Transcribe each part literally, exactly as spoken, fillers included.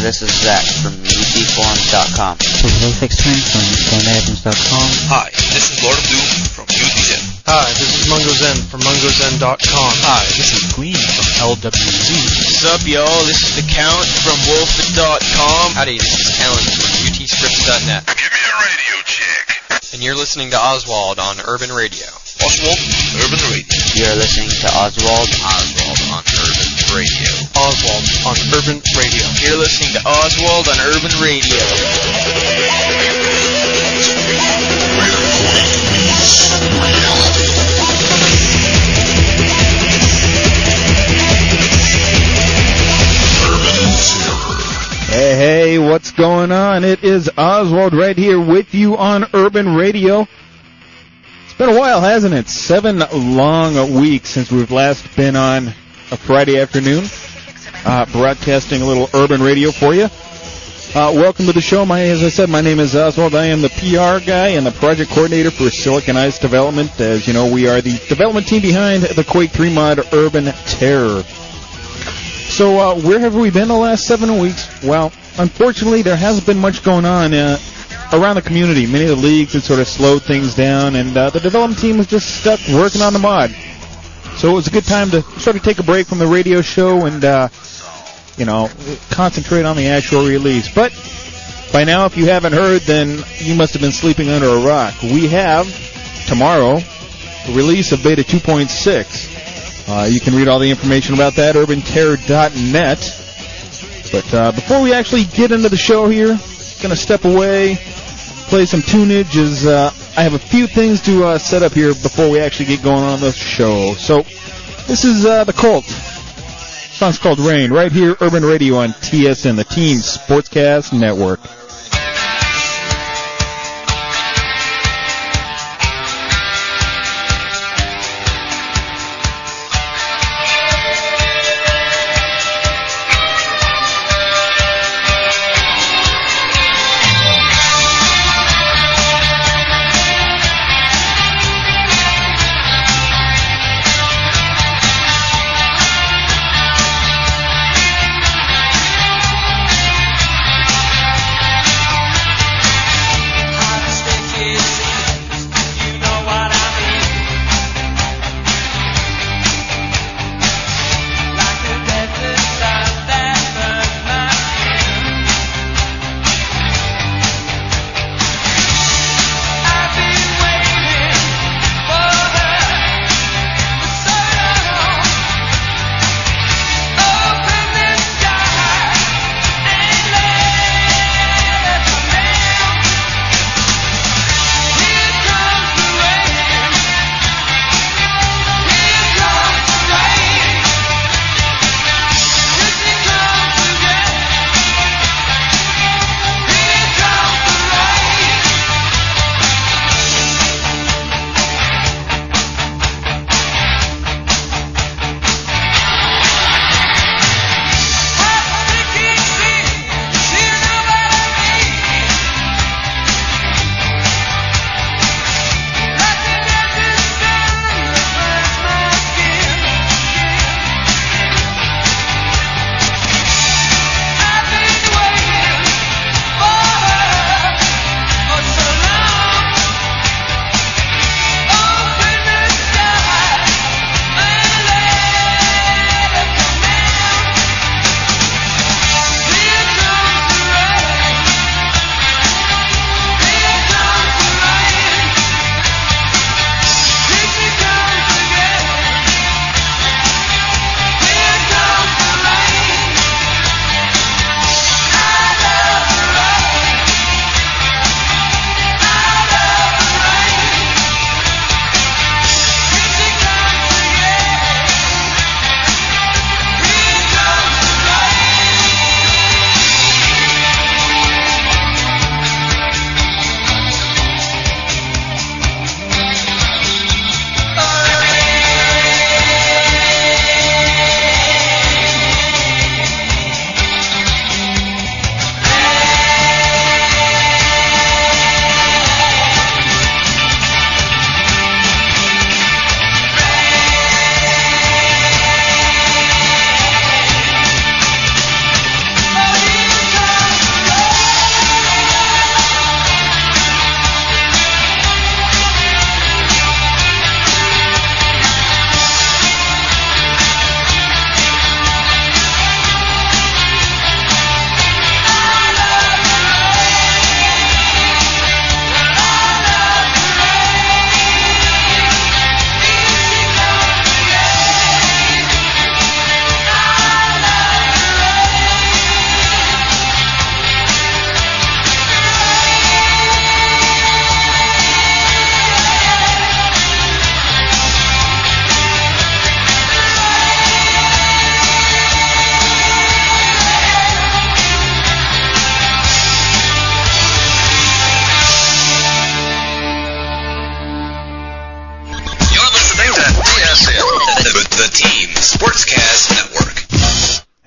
this is Zach from U T Forums dot com. This is Apex Twin from Game Adams dot com. Hi, this is Lord of Doom from U T Zen. Hi, this is Mungo Zen from Mungo Zen dot com. Hi, this is Gleam from L W Z. What's up, y'all? This is The Count from Wolfit dot com. Howdy, this is Alan from U T Scripts dot net. Give me a radio check. And you're listening to Oswald on Urban Radio. Oswald, Urban Radio. You're listening to Oswald. Oswald on Urban Radio. Oswald on Urban Radio. You're listening to Oswald on Urban Radio. Hey, hey, what's going on? It is Oswald right here with you on Urban Radio. It's been a while, hasn't it? Seven long weeks since we've last been on a Friday afternoon, uh, broadcasting a little Urban Radio for you. Uh, welcome to the show. My, as I said, my name is Oswald. I am the P R guy and the project coordinator for Silicon Ice Development. As you know, we are the development team behind the Quake three mod Urban Terror. So uh, where have we been the last seven weeks? Well, unfortunately, there hasn't been much going on uh, around the community. Many of the leagues have sort of slowed things down, and uh, the development team was just stuck working on the mod. So it was a good time to sort of take a break from the radio show and, uh, you know, concentrate on the actual release. But by now, if you haven't heard, then you must have been sleeping under a rock. We have, tomorrow, the release of Beta two point six. Uh, you can read all the information about that at urban terror dot net. But uh, before we actually get into the show here, going to step away, play some tunage, as uh, I have a few things to uh, set up here before we actually get going on the show. So this is uh, The Cult. The song's called Rain, right here, Urban Radio on T S N, the Teen Sportscast Network.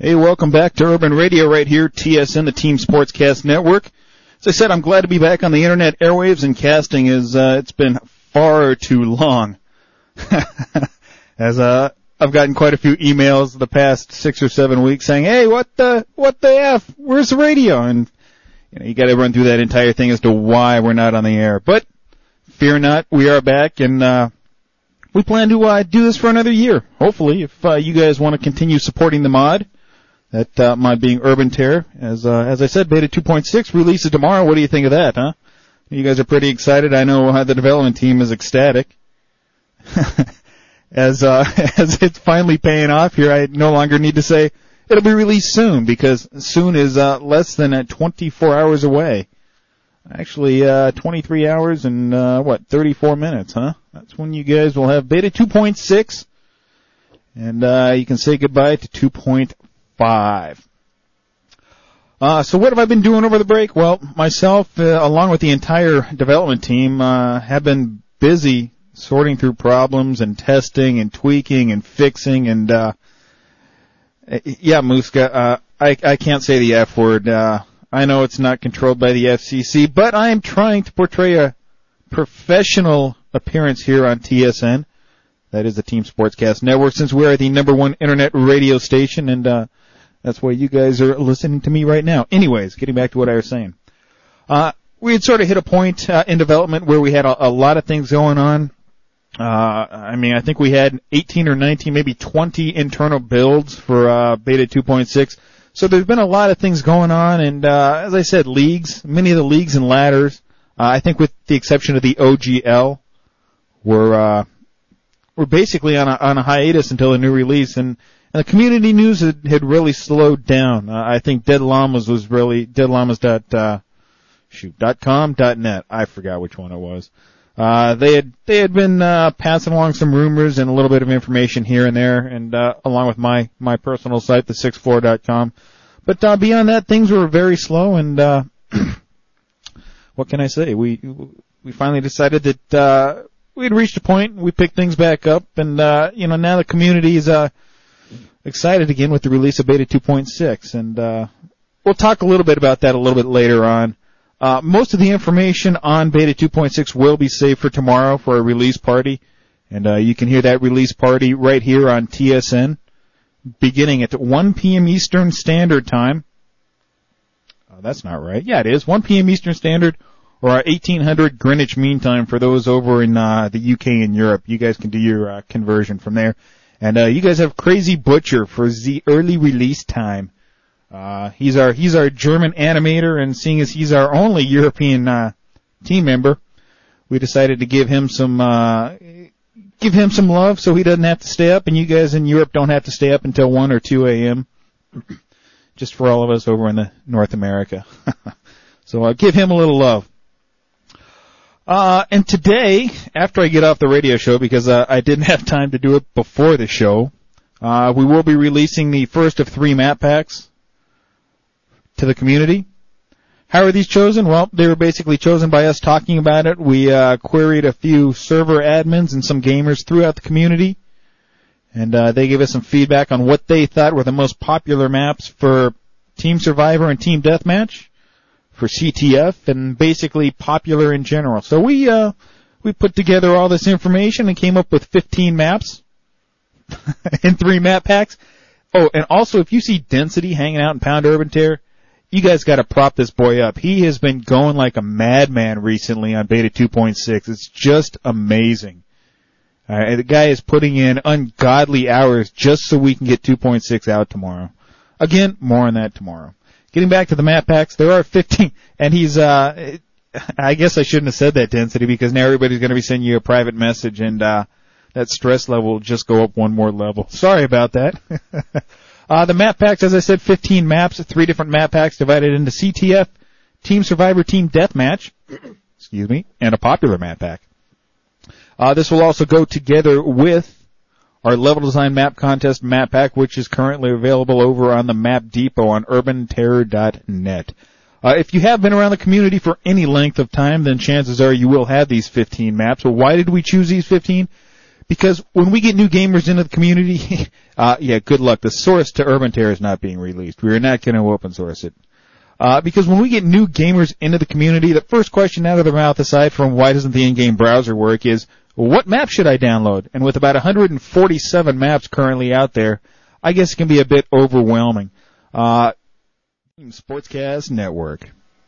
Hey, welcome back to Urban Radio right here, T S N, the Team Sportscast Network. As I said, I'm glad to be back on the internet airwaves, and casting is, uh, it's been far too long. As, uh, I've gotten quite a few emails the past six or seven weeks saying, hey, what the, what the F? Where's the radio? And, you know, you gotta run through that entire thing as to why we're not on the air. But, fear not, we are back, and, uh, we plan to, uh, do this for another year. Hopefully, if, uh, you guys want to continue supporting the mod. That, uh, mod being Urban Terror. As, uh, as I said, Beta two point six releases tomorrow. What do you think of that, huh? You guys are pretty excited. I know uh, the development team is ecstatic. as, uh, as it's finally paying off here, I no longer need to say it'll be released soon, because soon is, uh, less than uh, twenty-four hours away. Actually, uh, twenty-three hours and, uh, what, thirty-four minutes, huh? That's when you guys will have Beta two point six. And, uh, you can say goodbye to two point five. Uh, so what have I been doing over the break? Well, myself, uh, along with the entire development team, uh, have been busy sorting through problems and testing and tweaking and fixing and, uh, yeah, Muska, uh, I, I can't say the F word. Uh, I know it's not controlled by the F C C, but I am trying to portray a professional appearance here on T S N. That is the Team Sportscast Network, since we're the number one internet radio station, and, uh, that's why you guys are listening to me right now. Anyways, getting back to what I was saying. Uh, we had sort of hit a point, uh, in development where we had a, a lot of things going on. Uh, I mean, I think we had eighteen or nineteen, maybe twenty internal builds for, uh, Beta two point six. So there's been a lot of things going on, and, uh, as I said, leagues, many of the leagues and ladders, uh, I think with the exception of the O G L, were, uh, were basically on a, on a hiatus until a new release, and, And the community news had, had really slowed down. Uh, I think Dead Llamas was really, Dead Llamas dot, uh, shoot, dot com, dot net. I forgot which one it was. Uh, they had, they had been, uh, passing along some rumors and a little bit of information here and there, and, uh, along with my, my personal site, the six four dot com. But, uh, beyond that, things were very slow, and, uh, what can I say? We, we finally decided that, uh, we had reached a point, we picked things back up, and, uh, you know, now the community is, uh, excited again with the release of Beta two point six, and uh we'll talk a little bit about that a little bit later on. Uh most of the information on Beta two point six will be saved for tomorrow for a release party, and uh you can hear that release party right here on T S N beginning at one p.m. Eastern Standard Time. Oh, that's not right. Yeah, it is. one p.m. Eastern Standard, or eighteen hundred Greenwich Mean Time for those over in uh the U K and Europe. You guys can do your uh, conversion from there. And, uh, you guys have Crazy Butcher for the early release time. Uh, he's our, he's our German animator, and seeing as he's our only European, uh, team member, we decided to give him some, uh, give him some love so he doesn't have to stay up, and you guys in Europe don't have to stay up until one or two a.m. Just for all of us over in the North America. So, uh, give him a little love. Uh, and today, after I get off the radio show, because uh, I didn't have time to do it before the show, uh, we will be releasing the first of three map packs to the community. How are these chosen? Well, they were basically chosen by us talking about it. We uh, queried a few server admins and some gamers throughout the community, and uh, they gave us some feedback on what they thought were the most popular maps for Team Survivor and Team Deathmatch, for C T F, and basically popular in general. So we, uh, we put together all this information and came up with fifteen maps in three map packs. Oh, and also if you see Density hanging out in Pound Urban Terror, you guys gotta prop this boy up. He has been going like a madman recently on Beta two point six. It's just amazing. Alright, the guy is putting in ungodly hours just so we can get two point six out tomorrow. Again, more on that tomorrow. Getting back to the map packs, there are fifteen, and he's, uh, I guess I shouldn't have said that, Density, because now everybody's gonna be sending you a private message, and, uh, that stress level will just go up one more level. Sorry about that. uh, the map packs, as I said, fifteen maps, three different map packs divided into C T F, Team Survivor, Team Deathmatch, excuse me, and a popular map pack. Uh, this will also go together with our Level Design Map Contest map pack, which is currently available over on the Map Depot on urban terror dot net. Uh, if you have been around the community for any length of time, then chances are you will have these fifteen maps. Well, why did we choose these fifteen? because when we get new gamers into the community, uh, yeah, good luck. The source to Urban Terror is not being released. We are not going to open source it. Uh, because when we get new gamers into the community, the first question out of their mouth, aside from why doesn't the in-game browser work, is what map should I download? And with about one hundred forty-seven maps currently out there, I guess it can be a bit overwhelming. Uh, Sportscast Network.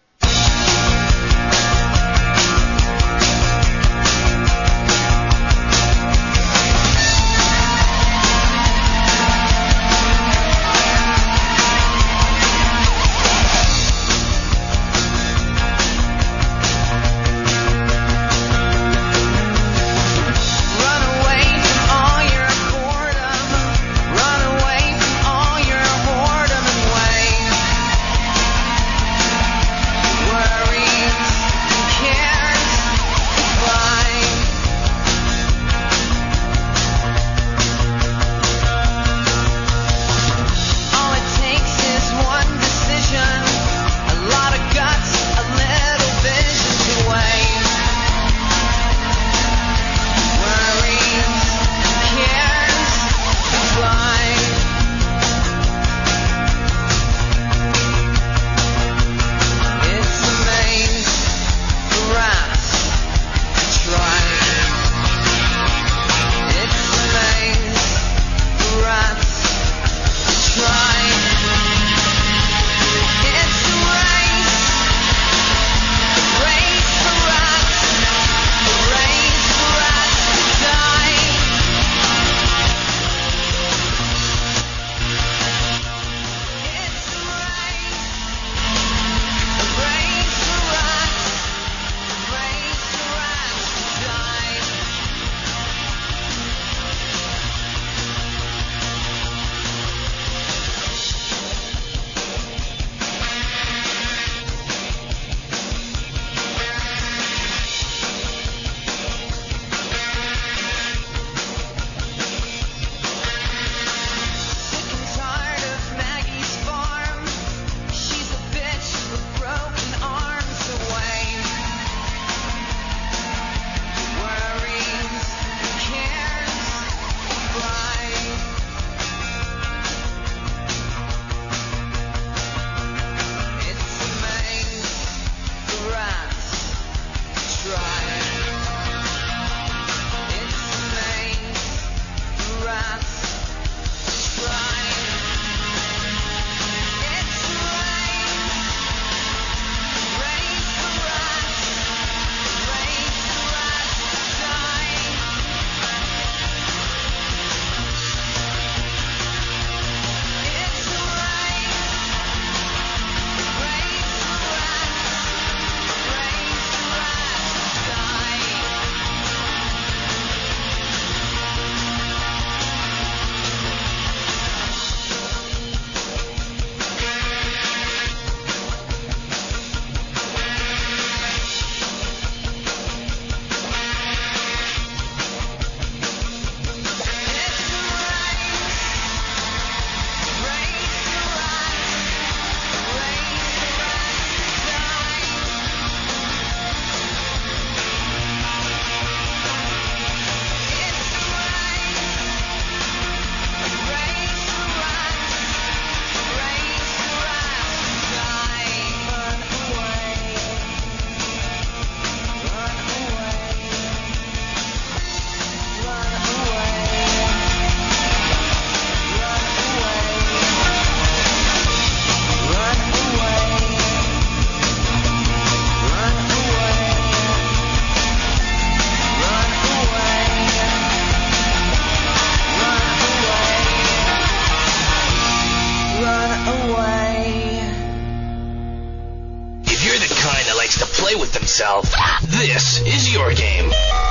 Himself. This is your game.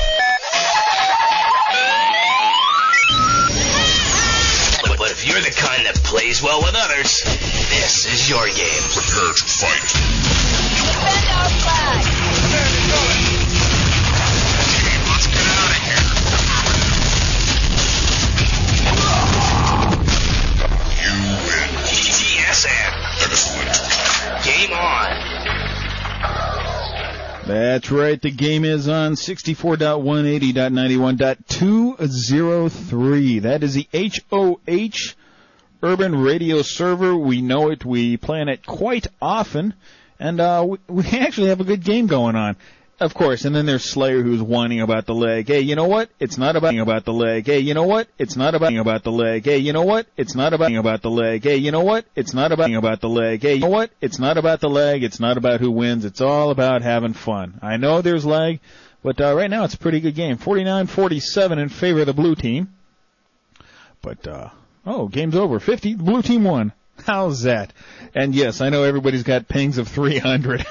But, but if you're the kind that plays well with others, this is your game. Prepare to fight. Defend our flag. Team, let's get out of here. You win. T S N. Excellent. Game on. That's right. The game is on sixty-four dot one eighty dot ninety-one dot two oh three. That is the H O H Urban Radio server. We know it. We play on it quite often. And uh, we, we actually have a good game going on. Of course, and then there's Slayer who's whining about the leg. Hey, you know what? It's not about about the leg. Hey, you know what? It's not about about the leg. Hey, you know what? It's not about about the leg. Hey, you know what? It's not about about the leg. Hey, you know what? It's not about the leg. It's not about who wins. It's all about having fun. I know there's lag, but uh, right now it's a pretty good game. forty-nine forty-seven in favor of the blue team. But, uh, oh, game's over. fifty, the blue team won. How's that? And yes, I know everybody's got pings of three hundred.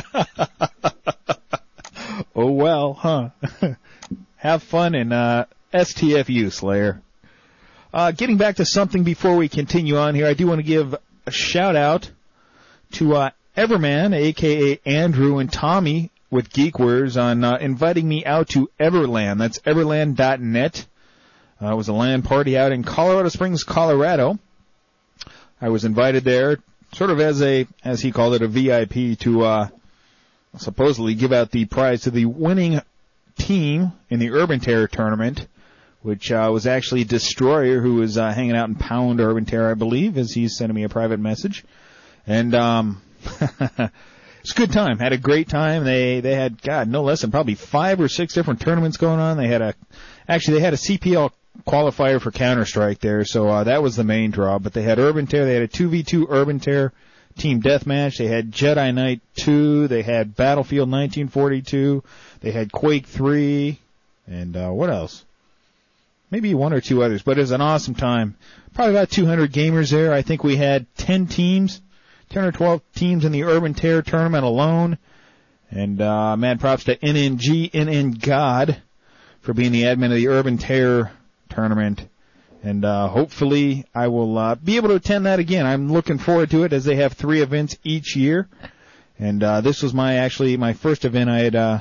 Oh, well, huh? Have fun and uh, S T F U, Slayer. Uh, getting back to something before we continue on here, I do want to give a shout-out to uh, Everman, a k a. Andrew and Tommy with GeekWares, on uh, inviting me out to Everland. That's everland dot net. Uh, it was a LAN party out in Colorado Springs, Colorado. I was invited there sort of as a, as he called it, a V I P to uh supposedly give out the prize to the winning team in the Urban Terror tournament, which uh, was actually Destroyer, who was uh, hanging out in Pound Urban Terror, I believe, as he's sending me a private message. And um it's a good time. Had a great time. They they had, God, no less than probably five or six different tournaments going on. They had a, actually they had a C P L qualifier for Counter-Strike there, so uh, that was the main draw. But they had Urban Terror. They had a two v two Urban Terror Team Deathmatch. They had Jedi Knight two. They had Battlefield nineteen forty-two. They had Quake three. And uh, what else? Maybe one or two others. But it was an awesome time. Probably about two hundred gamers there. I think we had ten teams, ten or twelve teams in the Urban Terror tournament alone. And uh, mad props to N N G, N N God, for being the admin of the Urban Terror tournament. And uh hopefully I will uh be able to attend that again. I'm looking forward to it, as they have three events each year. And uh this was my actually my first event I had uh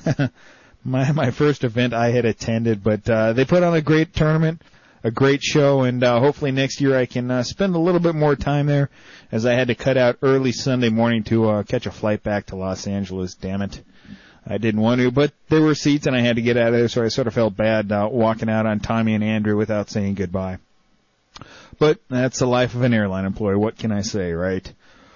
my my first event I had attended, but uh they put on a great tournament, a great show, and uh hopefully next year I can uh, spend a little bit more time there, as I had to cut out early Sunday morning to uh catch a flight back to Los Angeles. Damn it. I didn't want to, but there were seats and I had to get out of there, so I sort of felt bad uh, walking out on Tommy and Andrew without saying goodbye. But that's the life of an airline employee. What can I say, right?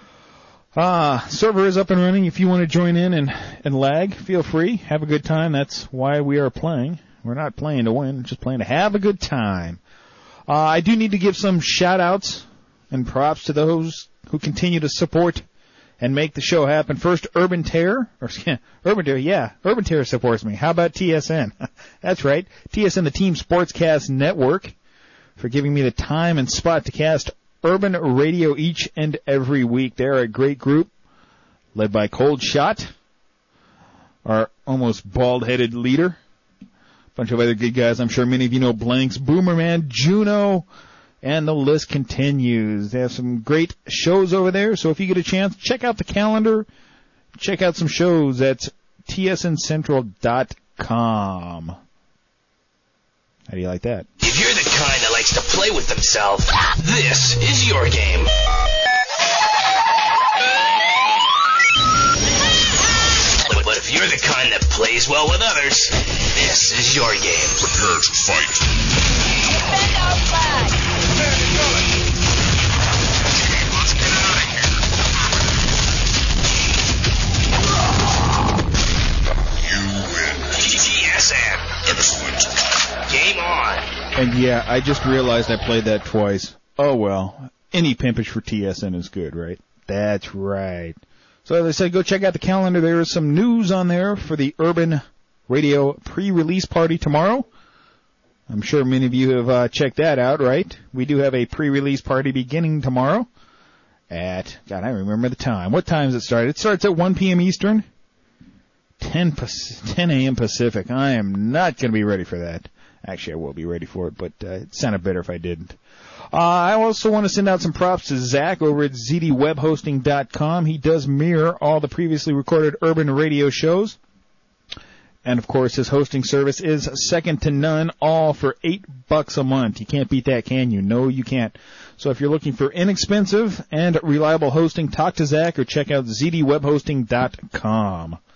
Ah, server is up and running. If you want to join in and, and lag, feel free. Have a good time. That's why we are playing. We're not playing to win, just playing to have a good time. Uh, I do need to give some shout-outs and props to those who continue to support and make the show happen. First, Urban Terror, or Urban Terror, yeah, Urban Terror supports me. How about T S N? That's right, T S N, the Team Sportscast Network, for giving me the time and spot to cast Urban Radio each and every week. They're a great group, led by Cold Shot, our almost bald-headed leader. A bunch of other good guys. I'm sure many of you know Blanks, Boomerman, Juno, and the list continues. They have some great shows over there, so if you get a chance, check out the calendar. Check out some shows at T S N central dot com. How do you like that? If you're the kind that likes to play with themselves, this is your game. But if you're the kind that plays well with others, this is your game. Prepare to fight. Defend our flag. Let's get out of here. You win. T S N. Excellent. Game on. And yeah, I just realized I played that twice. Oh well, any pimpage for T S N is good, right? That's right. So as I said, go check out the calendar. There is some news on there for the Urban Radio pre-release party tomorrow. I'm sure many of you have uh, checked that out, right? We do have a pre-release party beginning tomorrow at, God, I remember the time. What time does it start? It starts at one p.m. Eastern, ten a.m. Pacific. I am not going to be ready for that. Actually, I will be ready for it, but uh, it sounded better if I didn't. Uh, I also want to send out some props to Zach over at Z D web hosting dot com. He does mirror all the previously recorded Urban Radio shows. And, of course, his hosting service is second to none, all for eight bucks a month. You can't beat that, can you? No, you can't. So if you're looking for inexpensive and reliable hosting, talk to Zach or check out Z D web hosting dot com.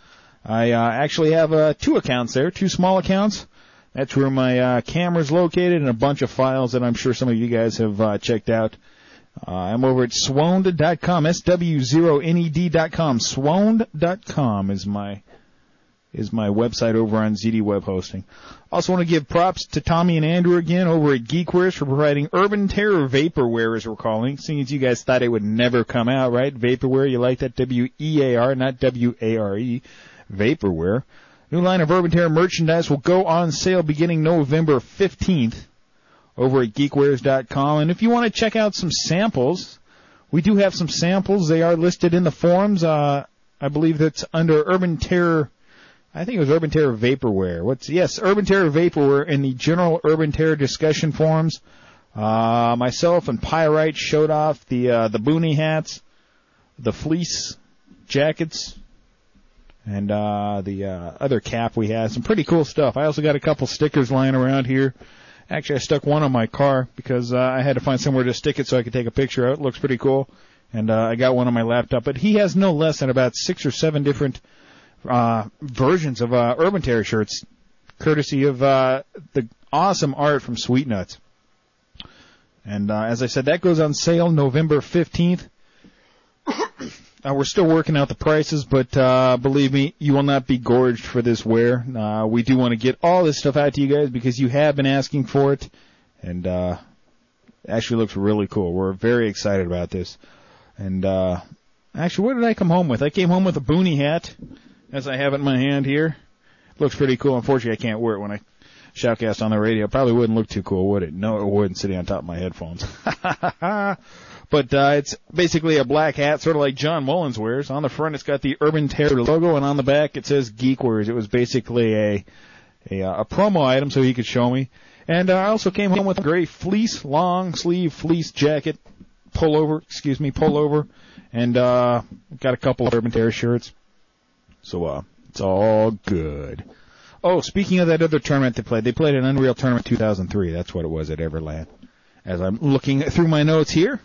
I uh, actually have uh, two accounts there, two small accounts. That's where my uh, camera's located and a bunch of files that I'm sure some of you guys have uh, checked out. Uh, I'm over at swoned dot com, S W zero N E D dot com. swoned dot com is my is my website over on Z D Web Hosting. Also want to give props to Tommy and Andrew again over at Geekwares for providing Urban Terror Vaporware, as we're calling, seeing as you guys thought it would never come out, right? Vaporware, you like that? W E A R, not W A R E. Vaporware. New line of Urban Terror merchandise will go on sale beginning November fifteenth over at geekwares dot com. And if you want to check out some samples, we do have some samples. They are listed in the forums. Uh, I believe that's under Urban Terror. I think it was Urban Terror Vaporware. What's yes, Urban Terror Vaporware in the general Urban Terror discussion forums. Uh, myself and Pyrite showed off the uh, the boonie hats, the fleece jackets, and uh, the uh, other cap we had. Some pretty cool stuff. I also got a couple stickers lying around here. Actually, I stuck one on my car because uh, I had to find somewhere to stick it so I could take a picture of it. It looks pretty cool. And uh, I got one on my laptop. But he has no less than about six or seven different uh, versions of uh, Urban Terror shirts, courtesy of uh, the awesome art from Sweet Nuts. And uh, as I said, that goes on sale November fifteenth. Uh, we're still working out the prices, but uh, believe me, you will not be gorged for this wear. Uh, we do want to get all this stuff out to you guys because you have been asking for it, and uh, it actually looks really cool. We're very excited about this. And uh, actually, what did I come home with? I came home with a boonie hat, as I have it in my hand here. It looks pretty cool. Unfortunately, I can't wear it when I shoutcast on the radio. It probably wouldn't look too cool, would it? No, it wouldn't, sitting on top of my headphones. But uh, it's basically a black hat, sort of like John Mullins wears. On the front, it's got the Urban Terror logo, and on the back, it says Geekwares. It was basically a a, a promo item, so he could show me. And uh, I also came home with a gray fleece, long sleeve fleece jacket, pullover, excuse me, pullover, and uh, got a couple of Urban Terror shirts. So uh, it's all good. Oh, speaking of that other tournament they played, they played an Unreal Tournament two thousand three. That's what it was at Everland. As I'm looking through my notes here.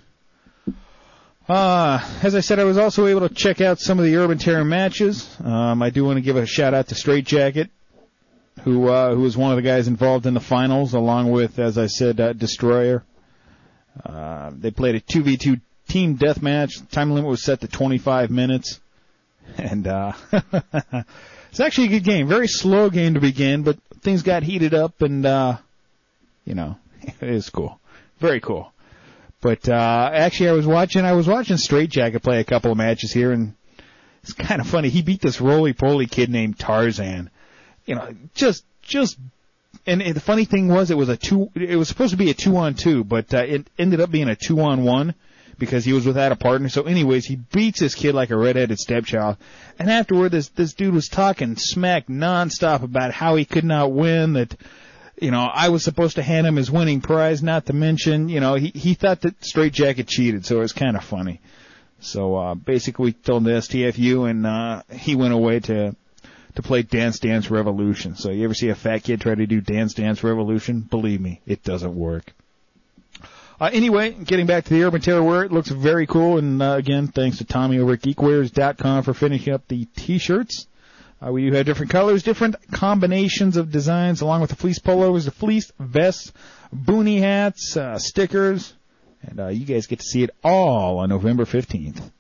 Uh, as I said, I was also able to check out some of the Urban Terror matches. Um, I do want to give a shout out to Straight Jacket, who, uh, who was one of the guys involved in the finals, along with, as I said, uh, Destroyer. Uh, they played a two v two team deathmatch. Time limit was set to twenty-five minutes. And, uh, it's actually a good game. Very slow game to begin, but things got heated up and, uh, you know, it is cool. Very cool. But, uh, actually I was watching, I was watching Straight Jacket play a couple of matches here, and it's kind of funny. He beat this roly-poly kid named Tarzan. You know, just, just, and, and the funny thing was it was a two, it was supposed to be a two-on-two, but, uh, it ended up being a two-on-one because he was without a partner. So anyways, he beats this kid like a redheaded stepchild. And afterward, this, this dude was talking smack nonstop about how he could not win, that, you know, I was supposed to hand him his winning prize, not to mention, you know, he, he thought that Straight Jacket cheated, so it was kind of funny. So, uh, basically we told him the S T F U, and, uh, he went away to, to play Dance Dance Revolution. So you ever see a fat kid try to do Dance Dance Revolution? Believe me, it doesn't work. Uh, anyway, getting back to the Urban Terror wear, it looks very cool, and, uh, again, thanks to Tommy over at geekwares dot com for finishing up the t-shirts. Uh, we do have different colors, different combinations of designs, along with the fleece polos, the fleece vests, boonie hats, uh, stickers, and uh, you guys get to see it all on November fifteenth.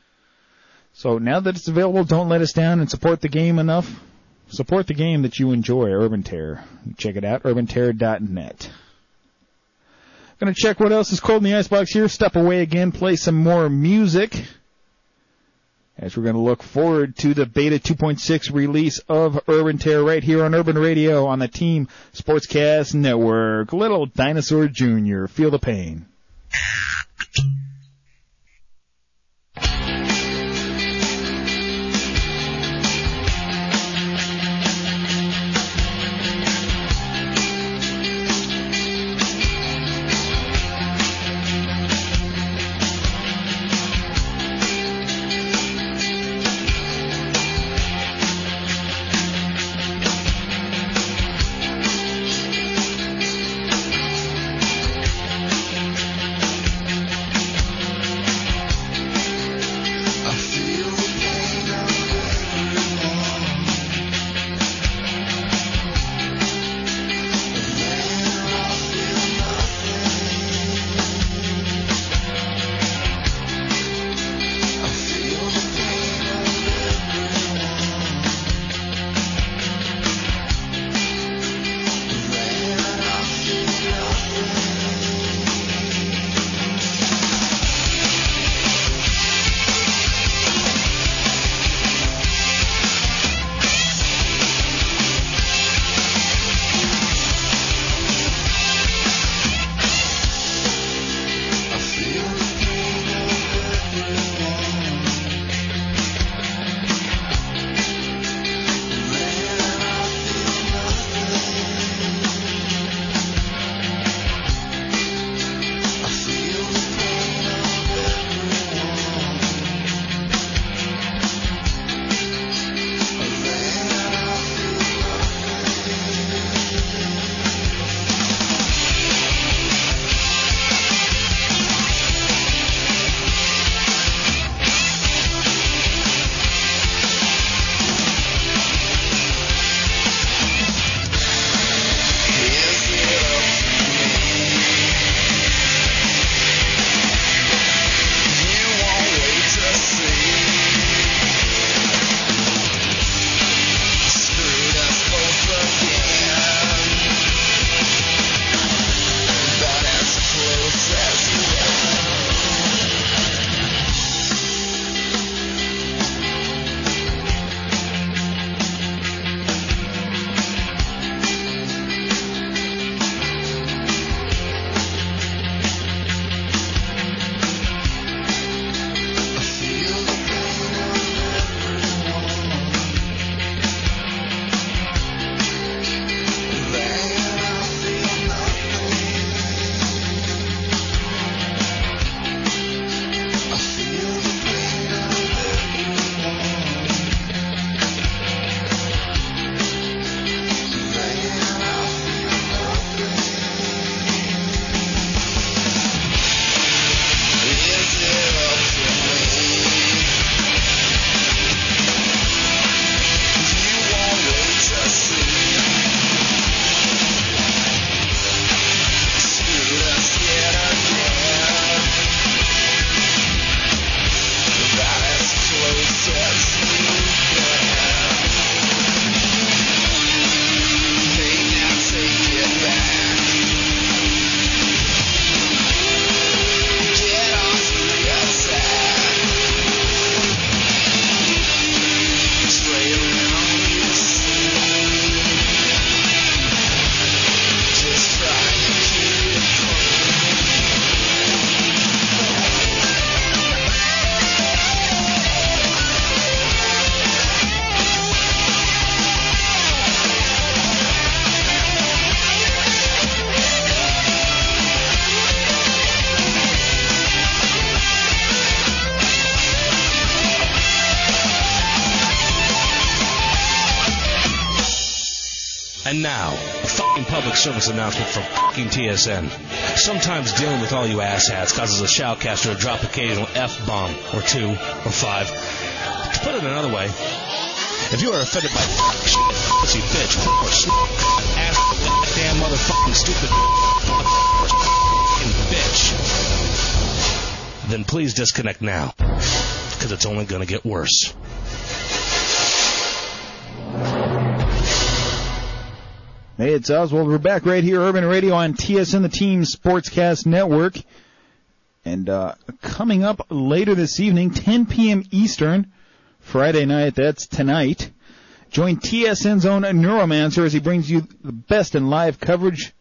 So now that it's available, don't let us down and support the game enough. Support the game that you enjoy, Urban Terror. Check it out, urban terror dot net. Gonna check what else is cold in the icebox here, step away again, play some more music, as we're going to look forward to the Beta two point six release of Urban Terror right here on Urban Radio on the Team Sportscast Network. Little Dinosaur Junior, feel the pain. public service announcement from fucking T S N. Sometimes dealing with all you asshats causes a shoutcaster to drop occasional F-bomb, or two, or five. To put it another way, if you are offended by shit, pussy, bitch, or sn- ass, damn motherfucking stupid fucking bitch, then please disconnect now, because it's only going to get worse. Hey, it's Oswald. We're back right here, Urban Radio on T S N, the Team Sportscast Network. And uh, coming up later this evening, ten p.m. Eastern, Friday night, that's tonight, join T S N's own Neuromancer as he brings you the best in live coverage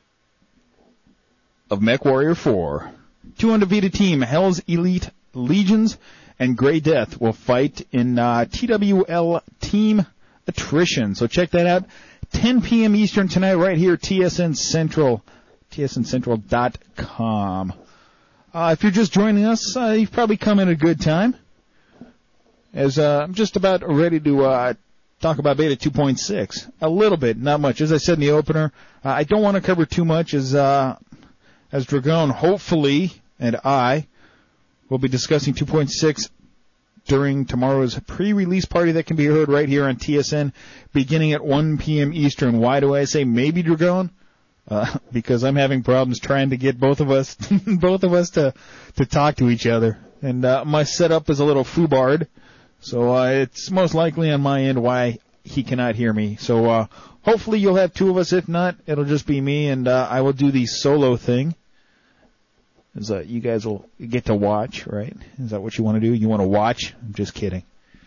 of MechWarrior four. Two undefeated team, Hell's Elite Legions and Grey Death, will fight in uh, T W L Team Attrition. So check that out. ten p.m. Eastern tonight, right here, T S N Central, T S N Central dot com. Uh, if you're just joining us, uh, you've probably come in a good time, as uh, I'm just about ready to uh, talk about Beta two point six. A little bit, not much. As I said in the opener, uh, I don't want to cover too much, as uh, as Dragon, hopefully, and I will be discussing two point six during tomorrow's pre-release party that can be heard right here on T S N beginning at one p.m. Eastern. Why do I say maybe Dragon? Uh, because I'm having problems trying to get both of us, both of us to, to talk to each other. And, uh, my setup is a little foobarred. So, uh, it's most likely on my end why he cannot hear me. So, uh, hopefully you'll have two of us. If not, it'll just be me, and, uh, I will do the solo thing. Is that you guys will get to watch, right? Is that what you want to do? You want to watch? I'm just kidding.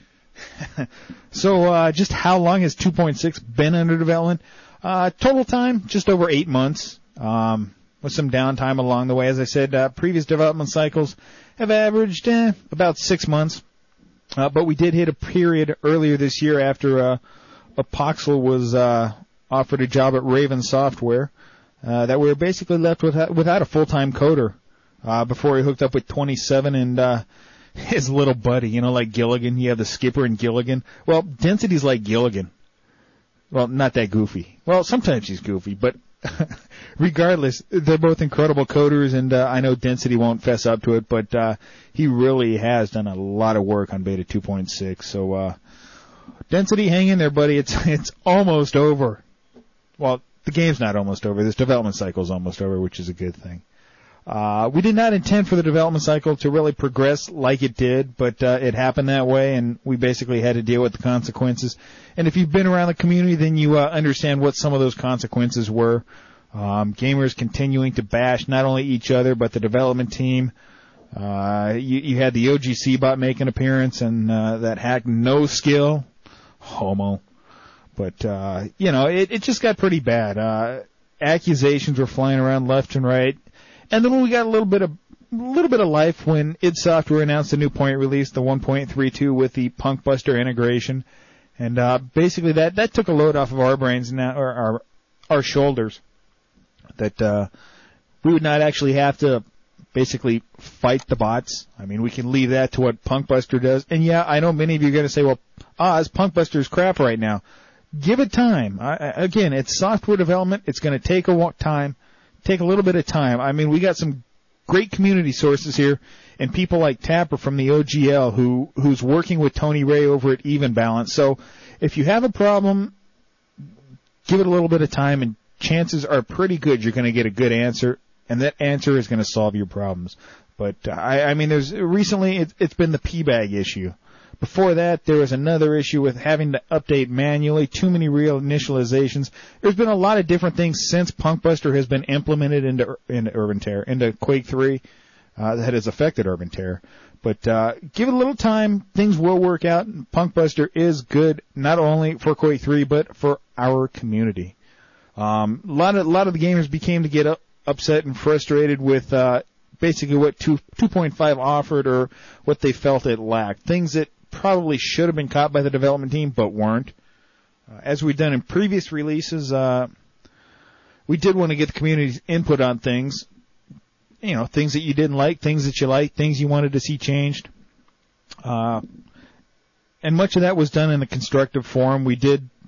So, uh, just how long has two point six been under development? Uh, total time, just over eight months, um, with some downtime along the way. As I said, uh, previous development cycles have averaged, eh, about six months. Uh, but we did hit a period earlier this year after, uh, Apoxel was, uh, offered a job at Raven Software, uh, that we were basically left without, without a full-time coder. Uh, before he hooked up with twenty-seven and, uh, his little buddy, you know, like Gilligan. You have the skipper and Gilligan. Well, Density's like Gilligan. Well, not that goofy. Well, sometimes he's goofy, but regardless, they're both incredible coders, and, uh, I know Density won't fess up to it, but, uh, he really has done a lot of work on Beta two point six. So, uh, Density, hang in there, buddy. It's, it's almost over. Well, the game's not almost over. This development cycle's almost over, which is a good thing. Uh, we did not intend for the development cycle to really progress like it did, but uh, it happened that way, and we basically had to deal with the consequences. And if you've been around the community, then you uh, understand what some of those consequences were. Um, gamers continuing to bash not only each other, but the development team. Uh, you, you had the O G C bot make an appearance, and uh, that hack No Skill. Homo. But, uh, you know, it, it just got pretty bad. Uh, accusations were flying around left and right. And then we got a little bit of, a little bit of life when id Software announced a new point release, the one point three two with the Punkbuster integration. And, uh, basically that, that took a load off of our brains now, or our, our shoulders. That, uh, we would not actually have to basically fight the bots. I mean, we can leave that to what Punkbuster does. And yeah, I know many of you are going to say, well, Oz, Punkbuster's crap right now. Give it time. I, again, it's software development. It's going to take a time. Take a little bit of time. I mean, we got some great community sources here, and people like Tapper from the O G L who who's working with Tony Ray over at Even Balance. So if you have a problem, give it a little bit of time, and chances are pretty good you're going to get a good answer, and that answer is going to solve your problems. But uh, I, I mean, there's recently it, it's been the P-bag issue. Before that, there was another issue with having to update manually, too many real initializations. There's been a lot of different things since Punkbuster has been implemented into, into Urban Terror, into Quake three, uh, that has affected Urban Terror. But, uh, give it a little time, things will work out. Punkbuster is good, not only for Quake three, but for our community. Um, a lot of, a lot of the gamers became to get up, upset and frustrated with, uh, basically what two, two point five offered or what they felt it lacked. Things that probably should have been caught by the development team, but weren't. Uh, as we've done in previous releases, uh, we did want to get the community's input on things. You know, things that you didn't like, things that you liked, things you wanted to see changed. Uh, and much of that was done in a constructive form. We did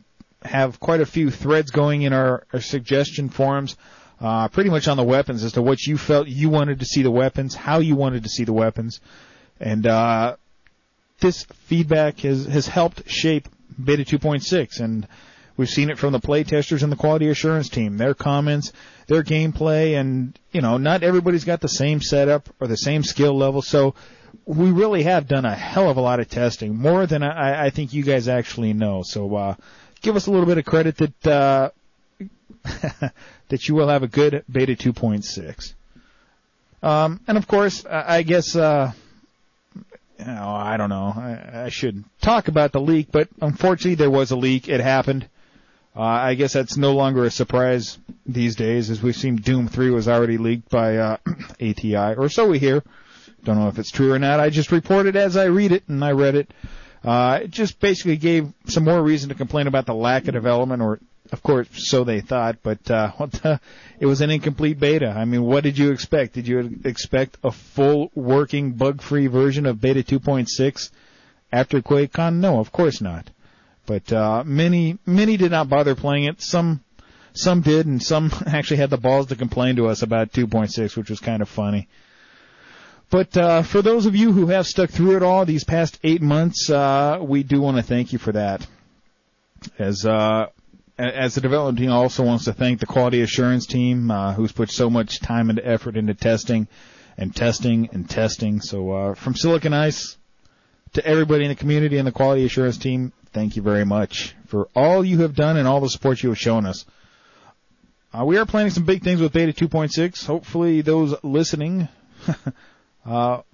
have quite a few threads going in our, our suggestion forums, uh, pretty much on the weapons as to what you felt you wanted to see the weapons, how you wanted to see the weapons. And uh, this feedback has, has helped shape Beta two point six, and we've seen it from the play testers and the quality assurance team, their comments, their gameplay, and, you know, not everybody's got the same setup or the same skill level, so we really have done a hell of a lot of testing, more than I, I think you guys actually know. So uh, give us a little bit of credit that uh, that you will have a good Beta two point six. Um, and, of course, I, I guess, uh, you know, I don't know, I, I should talk about the leak, but unfortunately there was a leak. It happened. Uh, I guess that's no longer a surprise these days, as we've seen Doom three was already leaked by uh, A T I, or so we hear. Don't know if it's true or not. I just report it as I read it, and I read it. Uh, it just basically gave some more reason to complain about the lack of development, or, of course, so they thought, but uh, what the, it was an incomplete beta. I mean, what did you expect? Did you expect a full working bug-free version of Beta two point six after QuakeCon? No, of course not. But uh, many many did not bother playing it. Some some did, and some actually had the balls to complain to us about two point six, which was kind of funny. But uh, for those of you who have stuck through it all these past eight months, uh, we do want to thank you for that. As uh, as the development team also wants to thank the quality assurance team, uh, who's put so much time and effort into testing and testing and testing. So uh, from Silicon Ice to everybody in the community and the quality assurance team, thank you very much for all you have done and all the support you have shown us. Uh, we are planning some big things with Beta two point six. Hopefully those listening... Uh,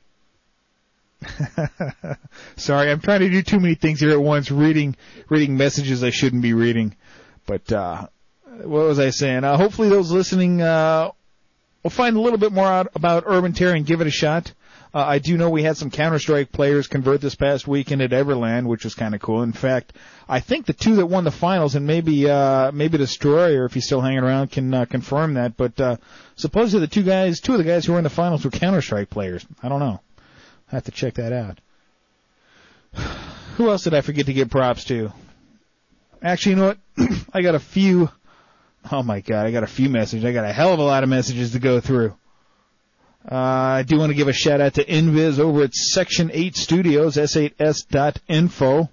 sorry, I'm trying to do too many things here at once, reading, reading messages I shouldn't be reading. But, uh, what was I saying? Uh, hopefully those listening, uh, will find a little bit more out about Urban Terror and give it a shot. Uh, I do know we had some Counter-Strike players convert this past weekend at Everland, which was kind of cool. In fact, I think the two that won the finals, and maybe uh maybe Destroyer, if he's still hanging around, can uh, confirm that. But uh supposedly the two guys, two of the guys who were in the finals were Counter-Strike players. I don't know. I have to check that out. Who else did I forget to give props to? Actually, you know what? I got a few. Oh my God, I got a few messages. I got a hell of a lot of messages to go through. Uh, I do want to give a shout out to Invis over at Section eight Studios, S eight S dot info.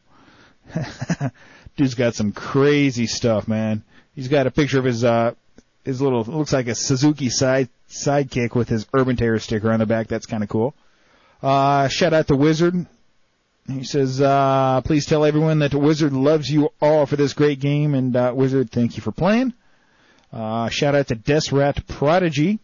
Dude's got some crazy stuff, man. He's got a picture of his, uh, his little, looks like a Suzuki side, sidekick with his Urban Terror sticker on the back. That's kind of cool. Uh, shout out to Wizard. He says, uh, please tell everyone that Wizard loves you all for this great game, and, uh, Wizard, thank you for playing. Uh, shout out to Desrat Prodigy.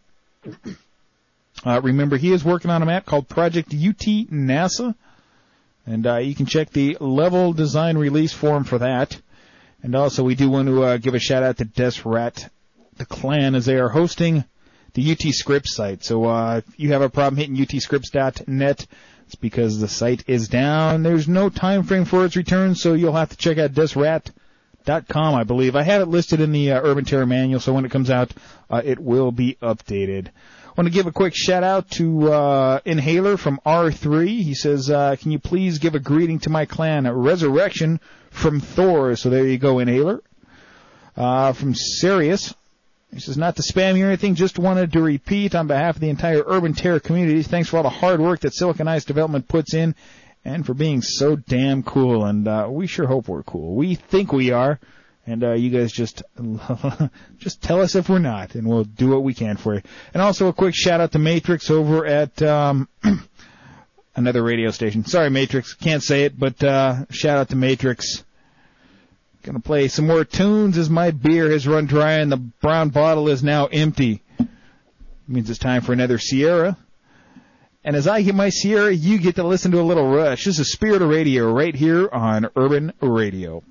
Uh, remember, he is working on a map called Project U T NASA, and uh, you can check the level design release forum for that. And also, we do want to uh, give a shout out to Desrat, the clan, as they are hosting the U T Scripts site. So uh, if you have a problem hitting U T Scripts dot net, it's because the site is down. There's no time frame for its return, so you'll have to check out Desrat dot com, I believe. I have it listed in the uh, Urban Terror manual, so when it comes out, uh, it will be updated. I want to give a quick shout out to uh, Inhaler from R three. He says, uh, can you please give a greeting to my clan, Resurrection from Thor. So there you go, Inhaler. Uh, from Sirius. He says, not to spam you or anything, just wanted to repeat on behalf of the entire Urban Terror community, thanks for all the hard work that Silicon Ice Development puts in and for being so damn cool. And uh, we sure hope we're cool. We think we are. And uh, you guys just just tell us if we're not, and we'll do what we can for you. And also a quick shout-out to Matrix over at um, another radio station. Sorry, Matrix, can't say it, but uh, shout-out to Matrix. Gonna play some more tunes as my beer has run dry and the brown bottle is now empty. Means it's time for another Sierra. And as I get my Sierra, you get to listen to a little Rush. This is Spirit of Radio right here on Urban Radio.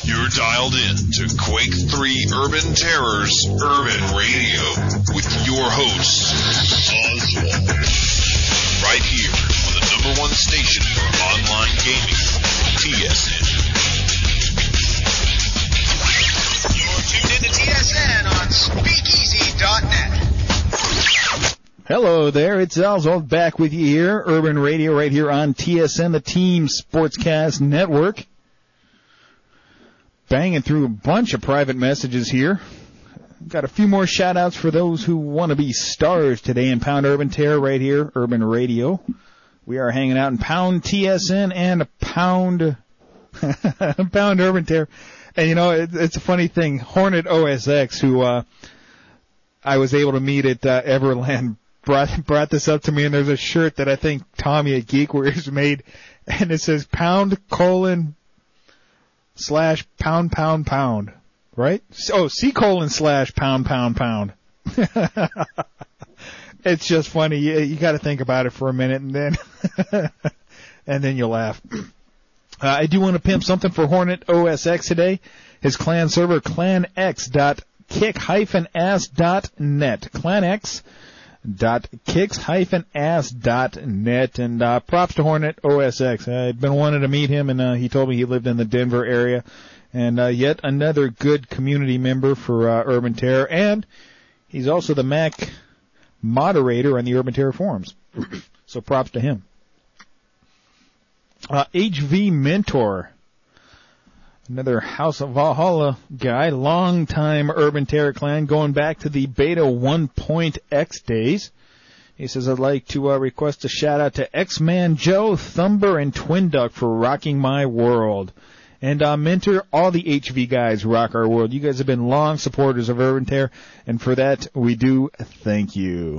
You're dialed in to Quake three Urban Terrors Urban Radio with your host, Oswald. Right here on the number one station for online gaming, T S N. You're tuned into T S N on Speakeasy dot net. Hello there, it's Oswald back with you here, Urban Radio right here on T S N, the Team Sportscast Network. Banging through a bunch of private messages here. Got a few more shout-outs for those who want to be stars today in Pound Urban Terror right here, Urban Radio. We are hanging out in Pound T S N and Pound Pound Urban Terror. And, you know, it, it's a funny thing. Hornet O S X, who uh, I was able to meet at uh, Everland, brought brought this up to me, and there's a shirt that I think Tommy at Geekwares made, and it says pound colon slash pound pound pound, right? Oh, C colon slash pound pound pound. It's just funny. You, you got to think about it for a minute, and then and then you'll laugh. Uh, I do want to pimp something for Hornet O S X today. His clan server, clanx dot kick dash ass dot net. clanx dot kicks dash ass dot net. And uh, props to Hornet O S X. I've been wanting to meet him, and uh, he told me he lived in the Denver area. And uh, yet another good community member for uh, Urban Terror. And he's also the Mac moderator on the Urban Terror forums. So props to him. Uh, H V Mentor, another House of Valhalla guy, long-time Urban Terror clan, going back to the Beta one point X days. He says, I'd like to uh, request a shout-out to X-Man Joe, Thumber, and Twin Duck for rocking my world. And uh, Mentor, all the H V guys rock our world. You guys have been long supporters of Urban Terror, and for that, we do thank you.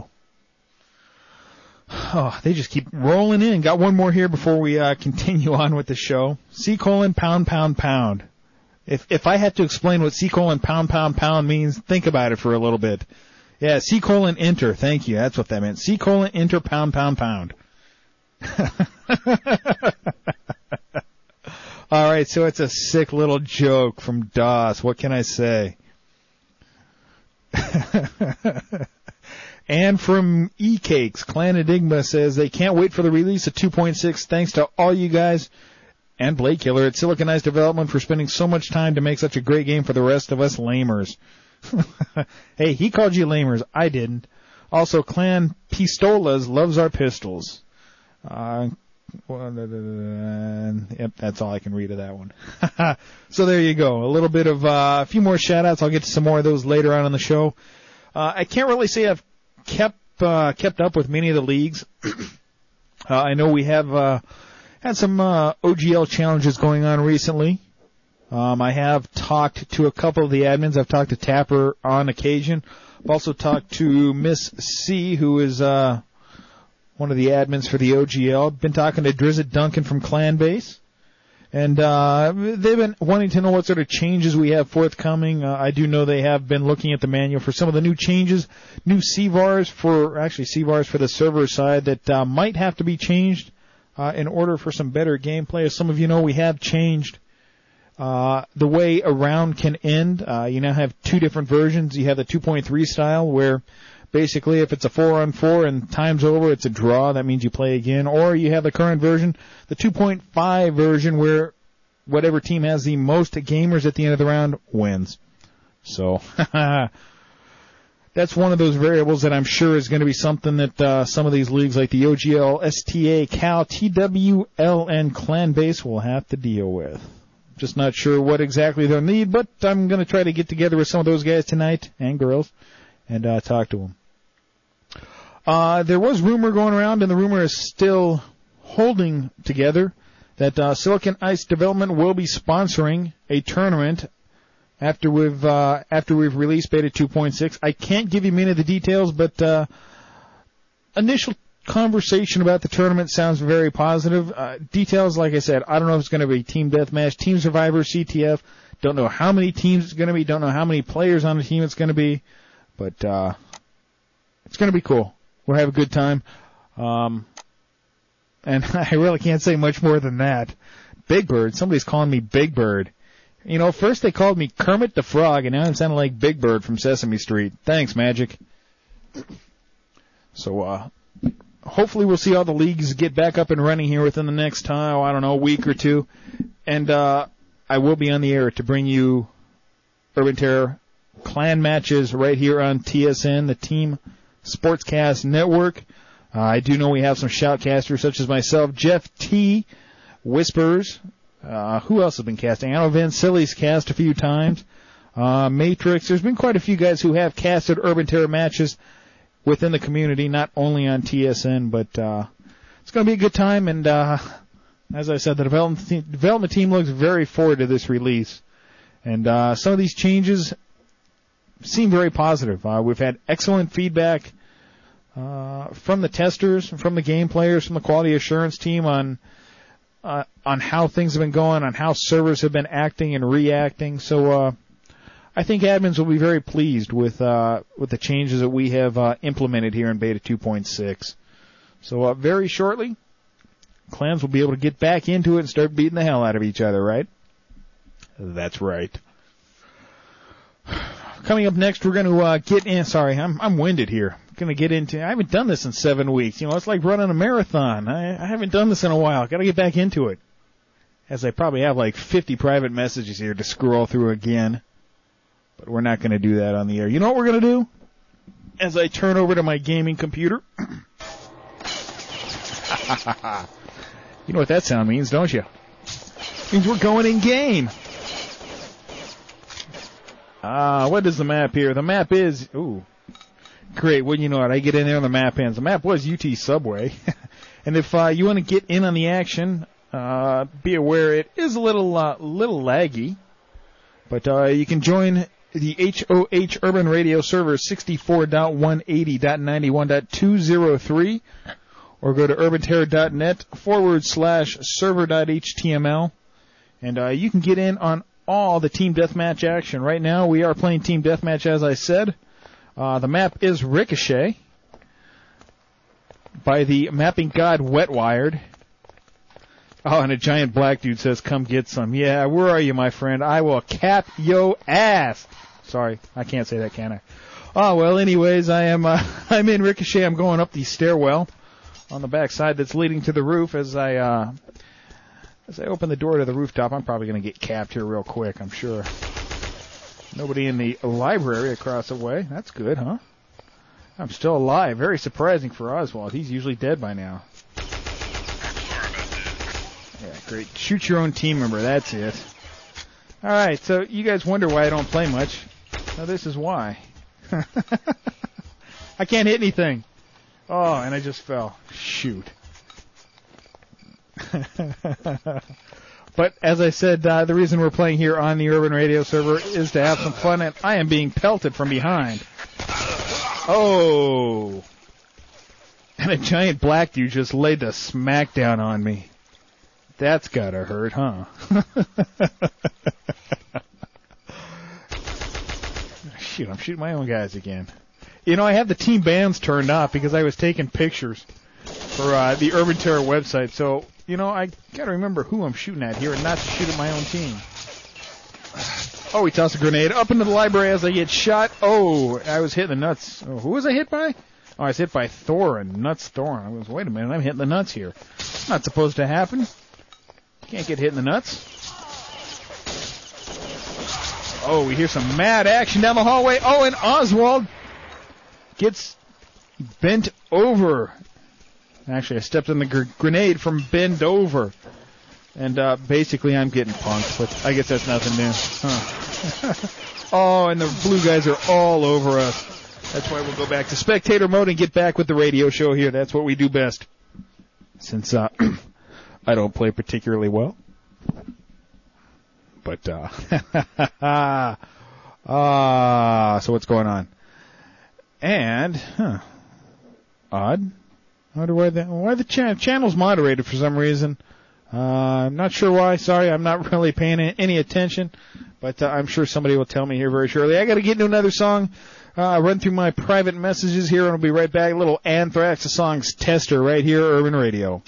Oh, they just keep rolling in. Got one more here before we uh, continue on with the show. C colon pound pound pound. If if I had to explain what C colon pound pound pound means, think about it for a little bit. Yeah, C colon enter. Thank you. That's what that meant. C colon enter pound pound pound. All right, so it's a sick little joke from DOS. What can I say? And from E-Cakes, Clan Enigma says they can't wait for the release of two point six. Thanks to all you guys and Blade Killer at Silicon Eyes Development for spending so much time to make such a great game for the rest of us lamers. Hey, he called you lamers. I didn't. Also, Clan Pistolas loves our pistols. Uh, yep, that's all I can read of that one. So there you go. A little bit of uh, a few more shout-outs. I'll get to some more of those later on in the show. Uh, I can't really say I've kept uh, kept up with many of the leagues. uh, I know we have uh, had some uh, O G L challenges going on recently. Um, I have talked to a couple of the admins. I've talked to Tapper on occasion. I've also talked to Miss C, who is uh, one of the admins for the O G L. Been talking to Drizzt Duncan from Clan Base. And uh, they've been wanting to know what sort of changes we have forthcoming. Uh, I do know they have been looking at the manual for some of the new changes, new C V A Rs for, actually C V A Rs for the server side that uh, might have to be changed uh, in order for some better gameplay. As some of you know, we have changed uh, the way a round can end. Uh, you now have two different versions. You have the two point three style where basically if it's a four on four and time's over, it's a draw. That means you play again. Or you have the current version, the two point five version, where whatever team has the most gamers at the end of the round wins. So that's one of those variables that I'm sure is going to be something that uh, some of these leagues like the O G L, S T A, Cal, T W L, and Clan Base will have to deal with. Just not sure what exactly they'll need, but I'm going to try to get together with some of those guys tonight, and girls, and uh, talk to them. Uh, there was rumor going around, and the rumor is still holding together, that uh, Silicon Ice Development will be sponsoring a tournament after we've uh, after we've released Beta two point six. I can't give you many of the details, but uh, initial conversation about the tournament sounds very positive. Uh, details, like I said, I don't know if it's going to be Team Deathmatch, Team Survivor, C T F. Don't know how many teams it's going to be. Don't know how many players on the team it's going to be. But uh, it's going to be cool. We'll have a good time. Um, and I really can't say much more than that. Big Bird. Somebody's calling me Big Bird. You know, first they called me Kermit the Frog, and now I'm sounding like Big Bird from Sesame Street. Thanks, Magic. So, uh, hopefully we'll see all the leagues get back up and running here within the next, uh, I don't know, week or two. And, uh, I will be on the air to bring you Urban Terror clan matches right here on T S N, the Team Sportscast Network. Uh, I do know we have some shoutcasters such as myself, Jeff T, Whispers. Uh, who else has been casting? I know Van Silly's cast a few times. Uh, Matrix. There's been quite a few guys who have casted Urban Terror matches within the community, not only on T S N, but, uh, it's gonna be a good time, and, uh, as I said, the development team, development team looks very forward to this release. And, uh, some of these changes seem very positive. Uh, we've had excellent feedback, uh, from the testers, from the game players, from the quality assurance team on, Uh, on how things have been going, on how servers have been acting and reacting. So, uh, I think admins will be very pleased with, uh, with the changes that we have, uh, implemented here in Beta two point six. So, uh, very shortly, clans will be able to get back into it and start beating the hell out of each other, right? That's right. Coming up next, we're going to, uh, get in, sorry, I'm, I'm winded here. Going to get into, I haven't done this in seven weeks. You know, it's like running a marathon. I, I haven't done this in a while. Got to get back into it. As I probably have like fifty private messages here to scroll through again. But we're not going to do that on the air. You know what we're going to do? As I turn over to my gaming computer. You know what that sound means, don't you? It means we're going in game. Ah, uh, what is the map here? The map is, ooh. Great, wouldn't you know it? I get in there on the map ends. The map was U T Subway. And if uh, you want to get in on the action, uh, be aware it is a little uh, little laggy. But uh, you can join the H O H Urban Radio server sixty-four dot one eighty dot ninety-one dot two oh three or go to urbanterror.net forward slash server.html. And uh, you can get in on all the Team Deathmatch action. Right now we are playing Team Deathmatch, as I said. Uh, the map is Ricochet by the mapping god Wetwired. Oh, and a giant black dude says, come get some. Yeah, where are you, my friend? I will cap yo ass. Sorry, I can't say that, can I? Oh, well, anyways, I am, uh, I'm in Ricochet. I'm going up the stairwell on the back side that's leading to the roof. As I, uh, as I open the door to the rooftop, I'm probably going to get capped here real quick, I'm sure. Nobody in the library across the way. That's good, huh? I'm still alive. Very surprising for Oswald. He's usually dead by now. Yeah, great. Shoot your own team member. That's it. All right, so you guys wonder why I don't play much. Now, this is why. I can't hit anything. Oh, and I just fell. Shoot. But as I said, uh, the reason we're playing here on the Urban Radio server is to have some fun, and I am being pelted from behind. Oh! And a giant black dude just laid the smackdown on me. That's gotta hurt, huh? Shoot, I'm shooting my own guys again. You know, I have the team bands turned off because I was taking pictures for uh, the Urban Terror website, so... You know, I gotta remember who I'm shooting at here and not to shoot at my own team. Oh, he tossed a grenade up into the library as I get shot. Oh, I was hitting the nuts. Oh, who was I hit by? Oh, I was hit by Thorin, Nuts Thorin. I was, wait a minute, I'm hitting the nuts here. It's not supposed to happen. Can't get hit in the nuts. Oh, we hear some mad action down the hallway. Oh, and Oswald gets bent over. Actually, I stepped on the gr- grenade from bend over. And uh, basically I'm getting punked, but I guess that's nothing new. Huh. Oh, and the blue guys are all over us. That's why we'll go back to spectator mode and get back with the radio show here. That's what we do best. Since uh, I don't play particularly well. But, uh, ah, so what's going on? And, huh, odd. I wonder why the, why the cha- channel's moderated for some reason. Uh, I'm not sure why. Sorry, I'm not really paying any attention. But uh, I'm sure somebody will tell me here very shortly. I got to get into another song. Uh, run through my private messages here, and I'll be right back. A little Anthrax, the song's Tester, right here, Urban Radio.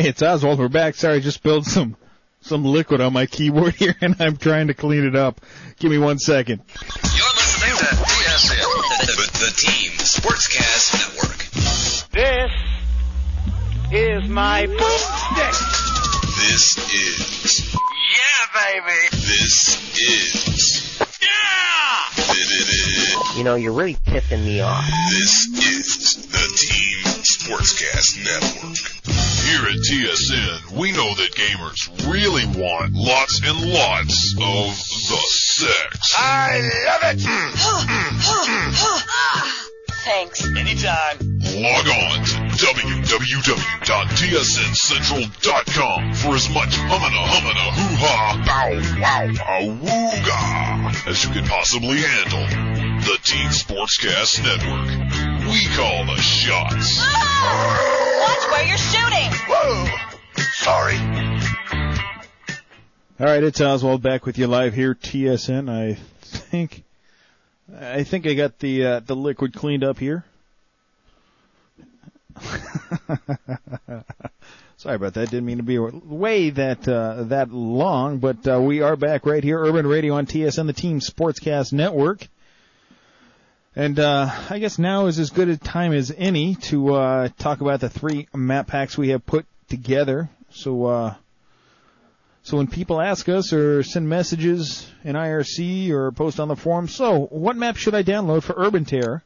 Hey, it's Oswald. We're back. Sorry, I just spilled some some liquid on my keyboard here, and I'm trying to clean it up. Give me one second. You're listening to T S N, the, the Team Sportscast Network. This is my boomstick. This is... Yeah, baby. This is... Yeah! You know, you're really pissing me off. This is the Team Sportscast Network. Here at T S N, we know that gamers really want lots and lots of the sex. I love it. Thanks. Anytime. Log on to w w w dot t s n central dot com for as much humana humana hoo-ha bow wow awooga as you can possibly handle. The Team Sportscast Network. We call the shots. Watch where you're shooting. Whoa. Sorry. All right, it's Oswald back with you live here, T S N. I think, I think I got the uh, the liquid cleaned up here. Sorry about that. Didn't mean to be way that uh, that long, but uh, we are back right here, Urban Radio on T S N, the Team Sportscast Network. And uh, I guess now is as good a time as any to uh, talk about the three map packs we have put together. So, uh, so when people ask us or send messages in I R C or post on the forum, so what map should I download for Urban Terror?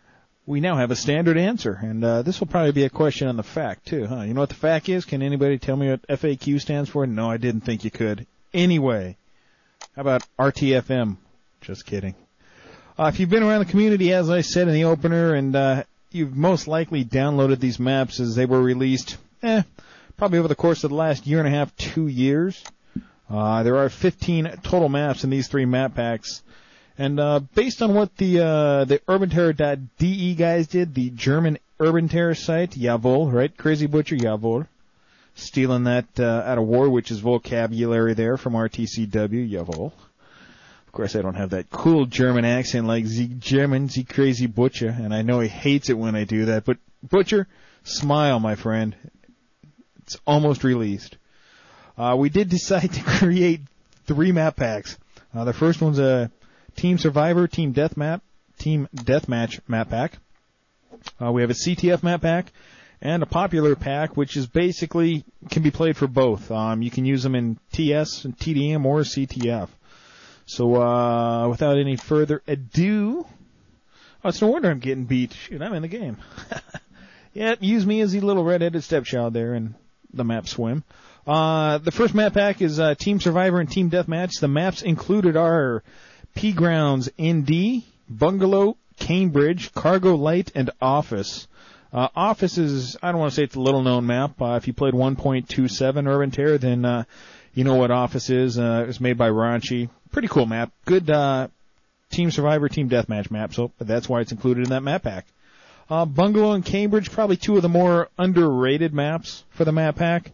We now have a standard answer, and uh, this will probably be a question on the F A Q too, huh? You know what the F A Q is? Can anybody tell me what F A Q stands for? No, I didn't think you could. Anyway, how about R T F M? Just kidding. Uh, if you've been around the community, as I said in the opener, and uh, you've most likely downloaded these maps as they were released, eh, probably over the course of the last year and a half, two years. Uh, there are fifteen total maps in these three map packs. And uh, based on what the uh, the urban terror dot d e guys did, the German Urban Terror site, jawohl, right? Crazy Butcher, jawohl. Stealing that uh, out of war, which is vocabulary there from R T C W, jawohl. Of course, I don't have that cool German accent like the German, the Crazy Butcher, and I know he hates it when I do that. But Butcher, smile, my friend. It's almost released. Uh, we did decide to create three map packs. Uh, the first one's a Team Survivor, Team Deathmatch, Team Deathmatch map pack. Uh, we have a C T F map pack and a popular pack, which is basically can be played for both. Um, you can use them in T S, and T D M, or C T F. So, uh, without any further ado, oh, it's no wonder I'm getting beat. Shoot, I'm in the game. Yeah, use me as the little red-headed stepchild there in the map swim. Uh, the first map pack is uh, Team Survivor and Team Deathmatch. The maps included are P Grounds, N D, Bungalow, Cambridge, Cargo Light, and Office. Uh, Office is, I don't want to say it's a little-known map. Uh, if you played one point two seven Urban Terror, then uh, you know what Office is. Uh, it was made by Raunchy. Pretty cool map. Good uh, Team Survivor, Team Deathmatch map, so that's why it's included in that map pack. Uh, Bungalow and Cambridge, probably two of the more underrated maps for the map pack.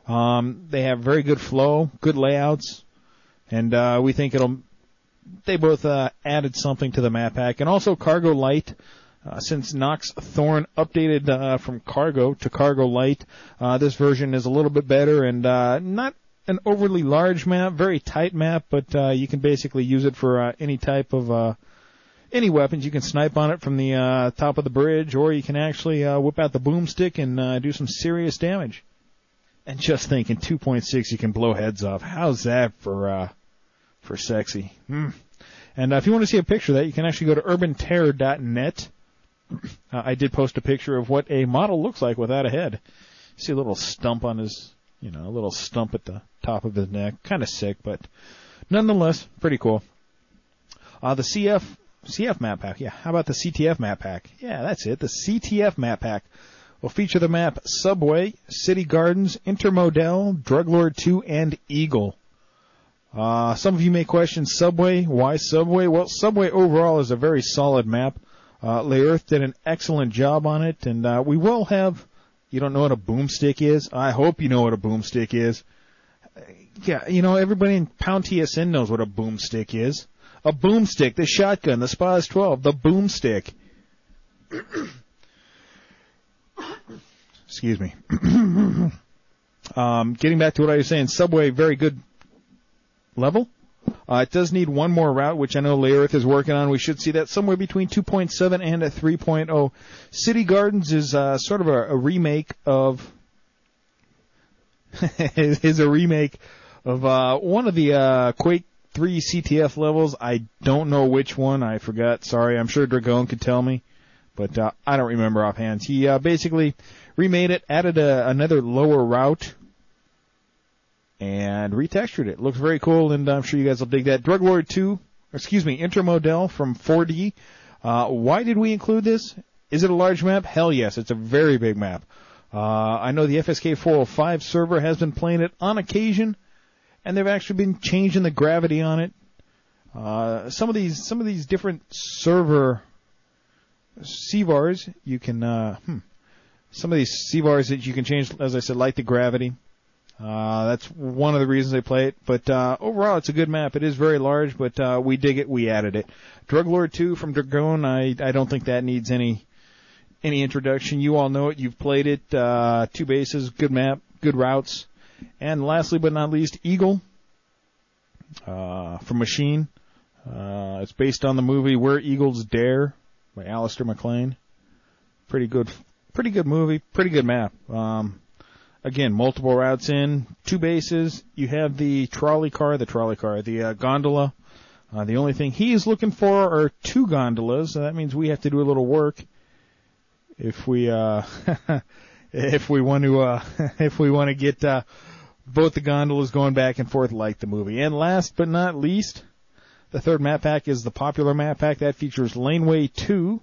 Um, they have very good flow, good layouts, and uh, we think it'll. They both uh, added something to the map pack, and also Cargo Light. Uh, since Nox Thorn updated uh, from Cargo to Cargo Light, uh, this version is a little bit better and uh, not an overly large map, very tight map, but uh, you can basically use it for uh, any type of uh, any weapons. You can snipe on it from the uh, top of the bridge, or you can actually uh, whip out the boomstick and uh, do some serious damage. And just think, in two point six you can blow heads off. How's that for uh, for sexy? Mm. And uh, if you want to see a picture of that, you can actually go to urban terror dot net. Uh, I did post a picture of what a model looks like without a head. See a little stump on his, you know, a little stump at the top of his neck. Kind of sick, but nonetheless, pretty cool. Uh, the C F, C F map pack. Yeah, how about the C T F map pack? Yeah, that's it. The C T F map pack will feature the map Subway, City Gardens, Intermodel, Drug Lord two, and Eagle. Uh, some of you may question Subway. Why Subway? Well, Subway overall is a very solid map. Uh, Leearth did an excellent job on it, and uh, we will have. You don't know what a boomstick is? I hope you know what a boomstick is. Uh, yeah, you know, everybody in Pound T S N knows what a boomstick is. A boomstick, the shotgun, the Spaz twelve, the boomstick. Excuse me. Um, getting back to what I was saying, Subway, very good level. Uh, it does need one more route, which I know Laerith is working on. We should see that somewhere between two point seven and a three point oh. City Gardens is uh, sort of a, a remake of is a remake of uh, one of the uh, Quake three C T F levels. I don't know which one. I forgot. Sorry. I'm sure Dragon could tell me, but uh, I don't remember offhand. He uh, basically remade it, added a, another lower route, and retextured it. Looks very cool, and I'm sure you guys will dig that. Drug Lord two, excuse me, Intermodel from four D. Uh, why did we include this? Is it a large map? Hell yes, it's a very big map. Uh, I know the F S K four oh five server has been playing it on occasion, and they've actually been changing the gravity on it. Uh, some of these, some of these different server C VARs, you can, uh, hmm, some of these C VARs that you can change, as I said, like the gravity. Uh, that's one of the reasons they play it. But, uh, overall, it's a good map. It is very large, but, uh, we dig it. We added it. Drug Lord two from Dragon, I, I don't think that needs any, any introduction. You all know it. You've played it. Uh, two bases, good map, good routes. And lastly but not least, Eagle, uh, from Machine. Uh, it's based on the movie Where Eagles Dare by Alistair MacLean. Pretty good, pretty good movie, pretty good map. Um, Again, multiple routes in, two bases. You have the trolley car, the trolley car, the uh, gondola. Uh, the only thing he is looking for are two gondolas, so that means we have to do a little work if we uh, if we want to uh, if we want to get uh, both the gondolas going back and forth like the movie. And last but not least, the third map pack is the popular map pack that features Laneway two.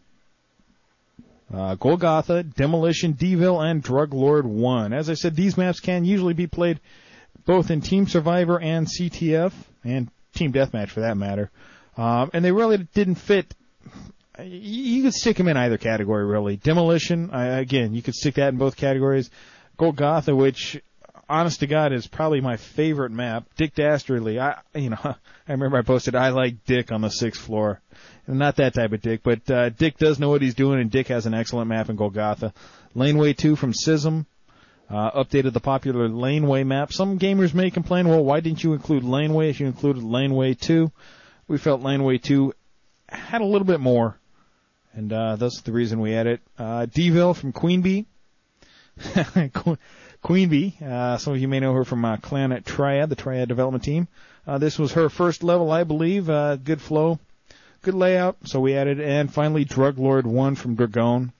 Uh, Golgotha, Demolition, Deville, and Drug Lord one. As I said, these maps can usually be played both in Team Survivor and C T F, and Team Deathmatch for that matter. Um, and they really didn't fit. You could stick them in either category, really. Demolition, uh, again, you could stick that in both categories. Golgotha, which, honest to God, is probably my favorite map. Dick Dastardly, I, you know, I remember I posted, I like Dick on the sixth floor. Not that type of Dick, but uh, Dick does know what he's doing, and Dick has an excellent map in Golgotha. Laneway two from S I S M uh, updated the popular Laneway map. Some gamers may complain, well, why didn't you include Laneway if you included Laneway two? We felt Laneway two had a little bit more, and uh, that's the reason we added it. Uh, Deville from Queen Bee. Queen Bee, uh, some of you may know her from uh, Clan Triad, the Triad development team. Uh, this was her first level, I believe. Uh, good flow. Good layout, so we added, and finally Drug Lord one from Dragon.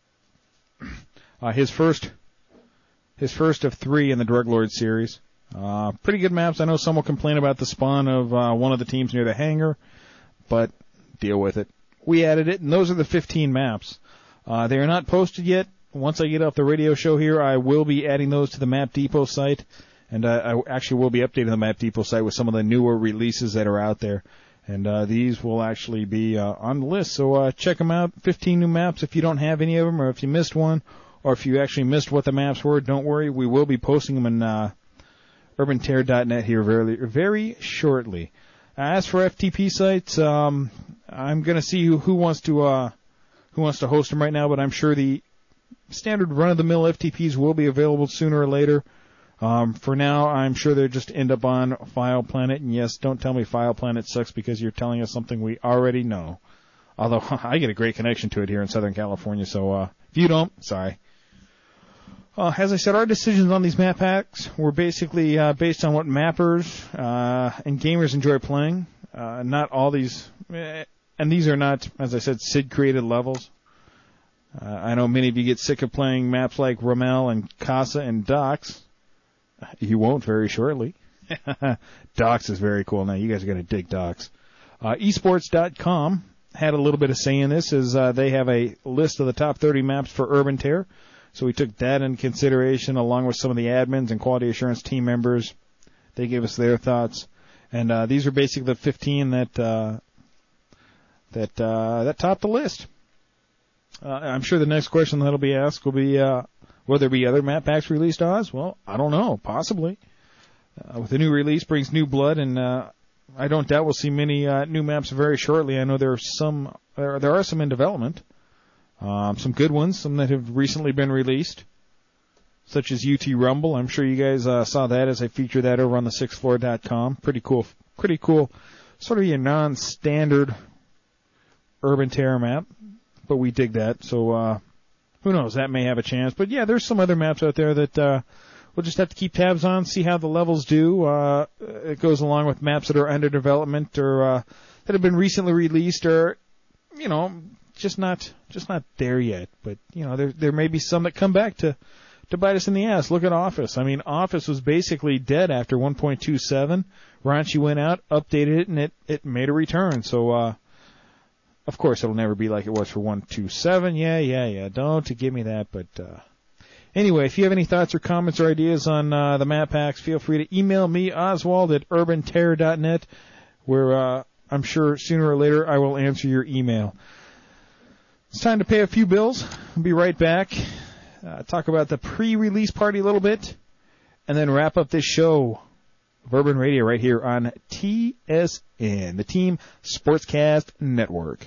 Uh, his first, his first of three in the Drug Lord series. Uh, pretty good maps. I know some will complain about the spawn of uh, one of the teams near the hangar, but deal with it. We added it, and those are the fifteen maps. Uh, they are not posted yet. Once I get off the radio show here, I will be adding those to the Map Depot site, and uh, I actually will be updating the Map Depot site with some of the newer releases that are out there. And uh, these will actually be uh, on the list, so uh, check them out. fifteen new maps. If you don't have any of them, or if you missed one, or if you actually missed what the maps were, don't worry. We will be posting them in uh, urban terror dot net here very, very shortly. As for F T P sites, um, I'm going to see who, who wants to uh, who wants to host them right now, but I'm sure the standard run-of-the-mill F T Ps will be available sooner or later. Um, for now, I'm sure they'll just end up on File Planet. And yes, don't tell me File Planet sucks because you're telling us something we already know. Although, I get a great connection to it here in Southern California, so, uh, if you don't, sorry. Uh, as I said, our decisions on these map packs were basically, uh, based on what mappers, uh, and gamers enjoy playing. Uh, not all these, eh, and these are not, as I said, S I D created levels. Uh, I know many of you get sick of playing maps like Rommel and Casa and Docks. You won't very shortly. Docks is very cool. Now, you guys are going to dig Docks. Uh, esports dot com had a little bit of say in this, as uh, they have a list of the top thirty maps for Urban Terror. So we took that into consideration, along with some of the admins and quality assurance team members. They gave us their thoughts. And uh, these are basically the fifteen that uh, that uh, that topped the list. Uh, I'm sure the next question that'll be asked will be, uh, will there be other map packs released, Oz? Well, I don't know. Possibly. Uh, with the new release brings new blood, and uh, I don't doubt we'll see many uh, new maps very shortly. I know there are some, there, there are some in development. Um, some good ones, some that have recently been released. such as U T Rumble. I'm sure you guys uh, saw that as I featured that over on the sixth floor dot com. Pretty cool, pretty cool. Sort of a non-standard Urban Terror map, but we dig that. So uh, who knows? That may have a chance. But yeah, there's some other maps out there that uh, we'll just have to keep tabs on, see how the levels do. Uh, it goes along with maps that are under development or uh, that have been recently released, or you know, just not just not there yet. But you know, there there may be some that come back to to bite us in the ass. Look at Office. I mean, Office was basically dead after one point two seven. Raunchy went out, updated it, and it it made a return. So. uh Of course, it'll never be like it was for one two seven. Yeah, yeah, yeah. Don't give me that. But uh, anyway, if you have any thoughts or comments or ideas on uh, the map packs, feel free to email me, Oswald, at urban terror dot net, where uh, I'm sure sooner or later I will answer your email. It's time to pay a few bills. I'll be right back. Uh, talk about the pre-release party a little bit, and then wrap up this show of Urban Radio right here on T S N, the Team Sportscast Network.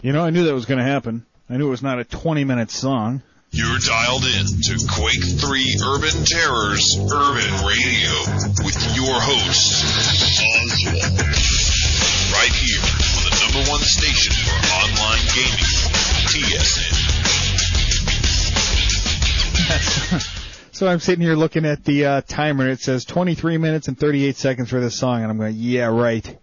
You know, I knew that was going to happen. I knew it was not a twenty-minute song. You're dialed in to Quake three Urban Terrors Urban Radio with your host, Oswald. Right here on the number one station for online gaming, T S N. So I'm sitting here looking at the uh, timer, and it says twenty-three minutes and thirty-eight seconds for this song, and I'm going, yeah, right.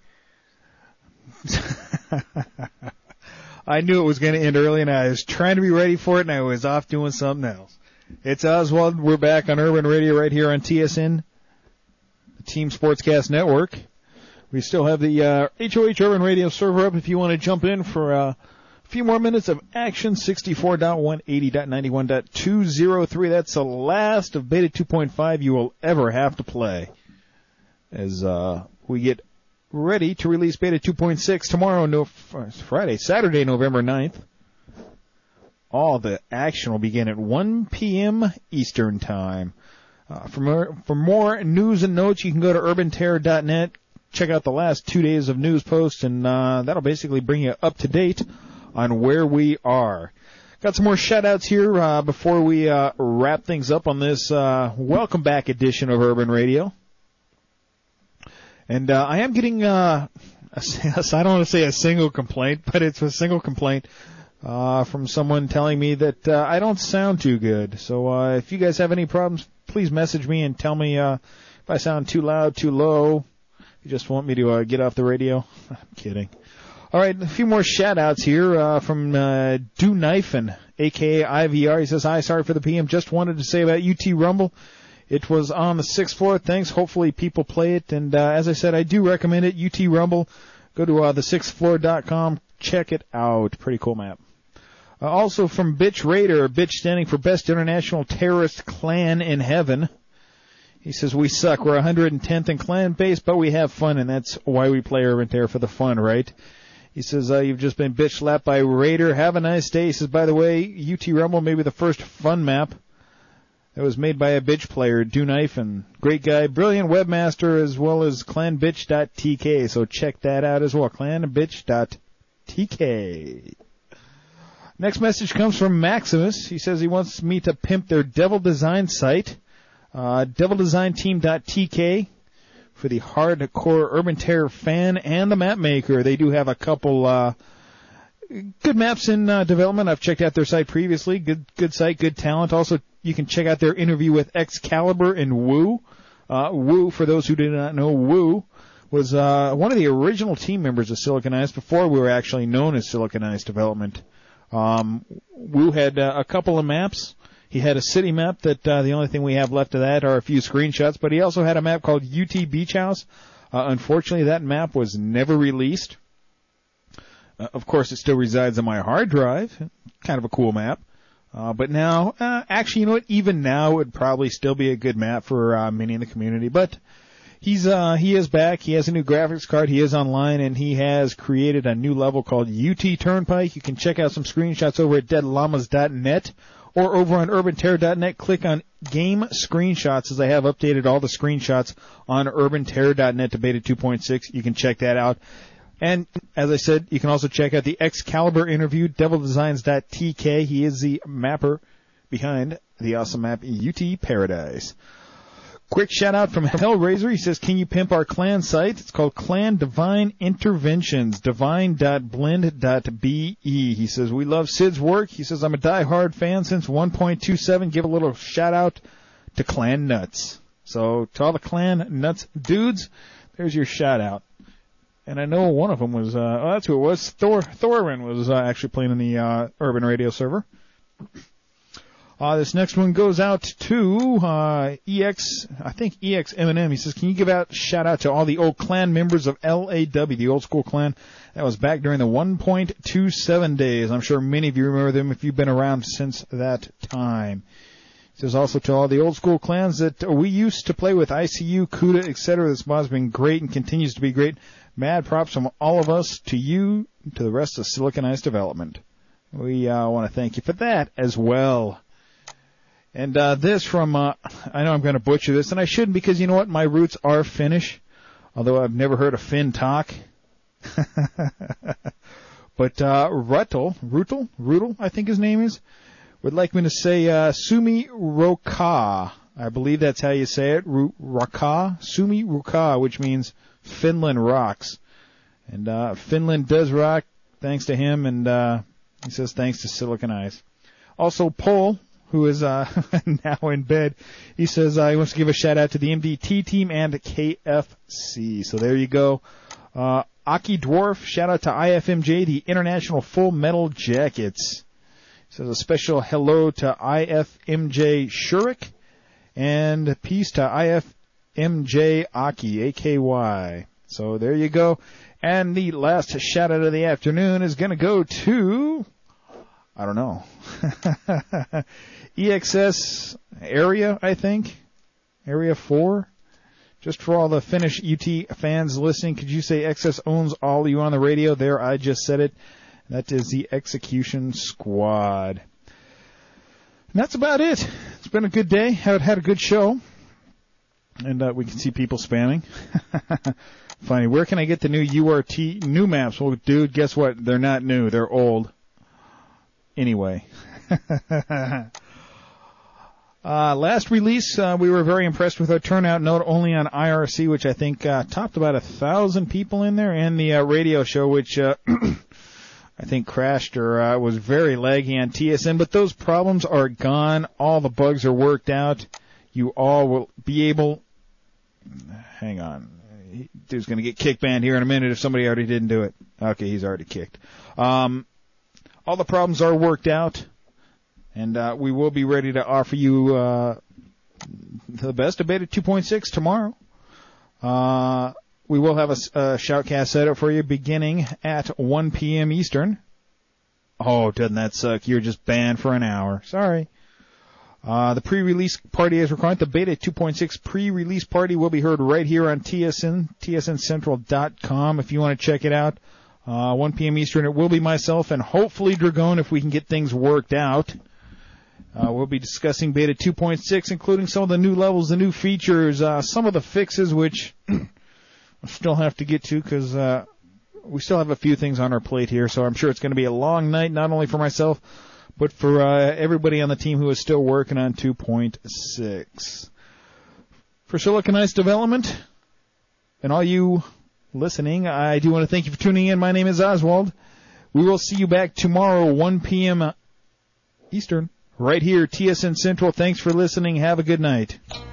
I knew it was going to end early, and I was trying to be ready for it, and I was off doing something else. It's Oswald. We're back on Urban Radio right here on T S N, the Team Sportscast Network. We still have the uh, H O H Urban Radio server up if you want to jump in for uh, a few more minutes of action. sixty-four dot one eighty dot ninety-one dot two oh three. That's the last of Beta two point five you will ever have to play as uh, we get ready to release Beta two point six tomorrow, no, Friday, Saturday, November ninth. All the action will begin at one p.m. Eastern Time. Uh, for, more, for more news and notes, you can go to urban terror dot net. Check out the last two days of news posts, and uh, that'll basically bring you up to date on where we are. Got some more shout-outs here uh, before we uh, wrap things up on this uh, welcome back edition of Urban Radio. And uh, I am getting, uh, a, I don't want to say a single complaint, but it's a single complaint uh, from someone telling me that uh, I don't sound too good. So uh, if you guys have any problems, please message me and tell me uh, if I sound too loud, too low. You just want me to uh, get off the radio? I'm kidding. All right, a few more shout-outs here uh, from uh, Do Knifin, a k a. I V R. He says, hi, sorry for the P M. Just wanted to say about U T Rumble. It was on the sixth floor. Thanks. Hopefully people play it. And uh, as I said, I do recommend it. U T Rumble. Go to uh, the sixth floor dot com. Check it out. Pretty cool map. Uh, also from Bitch Raider, Bitch standing for Best International Terrorist Clan in Heaven. He says, we suck. We're one hundred tenth in clan base, but we have fun, and that's why we play Urban Terror, for the fun, right? He says, uh, you've just been bitch slapped by Raider. Have a nice day. He says, by the way, U T Rumble may be the first fun map that was made by a bitch player, Do Knife, and great guy, brilliant webmaster, as well as clan bitch dot t k. So check that out as well, clan bitch dot t k. Next message comes from Maximus. He says he wants me to pimp their Devil Design site, uh, devil design team dot t k, for the hardcore Urban Terror fan and the map maker. They do have a couple uh, good maps in uh, development. I've checked out their site previously. Good, good site, good talent. Also, you can check out their interview with Excalibur and Woo. Uh, Woo, for those who did not know, Woo was uh, one of the original team members of Silicon Ice before we were actually known as Silicon Ice Development. Um, Woo had uh, a couple of maps. He had a city map that uh, the only thing we have left of that are a few screenshots, but he also had a map called U T Beach House. Uh, unfortunately, that map was never released. Uh, of course, it still resides on my hard drive. Kind of a cool map. Uh, but now, uh, actually, you know what? Even now, it would probably still be a good map for uh, many in the community. But he's uh, he is back. He has a new graphics card. He is online, and he has created a new level called U T Turnpike. You can check out some screenshots over at dead llamas dot net. Or over on urban terror dot net, click on Game Screenshots, as I have updated all the screenshots on urban terror dot net to Beta two point six. You can check that out. And, as I said, you can also check out the Excalibur interview, devil designs dot t k. He is the mapper behind the awesome map U T Paradise. Quick shout out from Hellraiser. He says, can you pimp our clan site? It's called Clan Divine Interventions, divine dot blend dot b e. He says, we love Sid's work. He says, I'm a die-hard fan since one point two seven. Give a little shout out to Clan Nuts. So, to all the Clan Nuts dudes, there's your shout out. And I know one of them was, uh, oh, that's who it was. Thor, Thorwin was uh, actually playing in the uh, Urban Radio server. Uh, this next one goes out to uh, E X, I think E X M and M. He says, can you give out shout out to all the old clan members of L A W, the old school clan that was back during the one point two seven days. I'm sure many of you remember them if you've been around since that time. He says also to all the old school clans that we used to play with, I C U, CUDA, et cetera. This mod's been great and continues to be great. Mad props from all of us to you, to the rest of Silicon Ice Development. We uh, want to thank you for that as well. And uh, this from, uh, I know I'm going to butcher this, and I shouldn't because, you know what, my roots are Finnish, although I've never heard a Finn talk. But uh, Rutel, Rutel, Rutel, I think his name is, would like me to say uh, Sumi Roka. I believe that's how you say it. Ru- Raka, Sumi Roka, which means Finland rocks. And uh, Finland does rock, thanks to him, and uh, he says thanks to Silicon Eyes. Also, Paul, who is uh, now in bed, he says uh, he wants to give a shout out to the M D T team and K F C. So there you go. Uh, Aki Dwarf, shout out to I F M J, the International Full Metal Jackets. He says a special hello to I F M J Shurik, and peace to I F M J Aki, A K Y. So there you go. And the last shout out of the afternoon is going to go to, I don't know, E X S area, I think, area four. Just for all the Finnish U T fans listening, could you say X S owns all you on the radio? There, I just said it. That is the Execution Squad. And that's about it. It's been a good day. Had had a good show. And uh, we can see people spamming. Funny. Where can I get the new U R T new maps? Well, dude, guess what? They're not new. They're old. Anyway. Uh, last release, uh, we were very impressed with our turnout, not only on I R C, which I think uh, topped about a thousand people in there, and the uh, radio show, which uh, I think crashed or uh, was very laggy on T S N. But those problems are gone. All the bugs are worked out. You all will be able... Hang on. Dude's going to get kick banned here in a minute if somebody already didn't do it. Okay, he's already kicked. Um, all the problems are worked out. And uh, we will be ready to offer you uh, the best of Beta two point six tomorrow. Uh, we will have a, a shoutcast set up for you beginning at one p.m. Eastern. Oh, doesn't that suck? You're just banned for an hour. Sorry. Uh, the pre-release party as required. The Beta two point six pre-release party will be heard right here on T S N, T S N Central dot com if you want to check it out. Uh, one p.m. Eastern. It will be myself and hopefully Dragon if we can get things worked out. Uh, we'll be discussing Beta two point six, including some of the new levels, the new features, uh, some of the fixes, which I still have to get to because uh, we still have a few things on our plate here. So I'm sure it's going to be a long night, not only for myself, but for uh, everybody on the team who is still working on two point six. For Silicon Ice Development, and all you listening, I do want to thank you for tuning in. My name is Oswald. We will see you back tomorrow, one p.m. Eastern. Right here, T S N Central. Thanks for listening. Have a good night.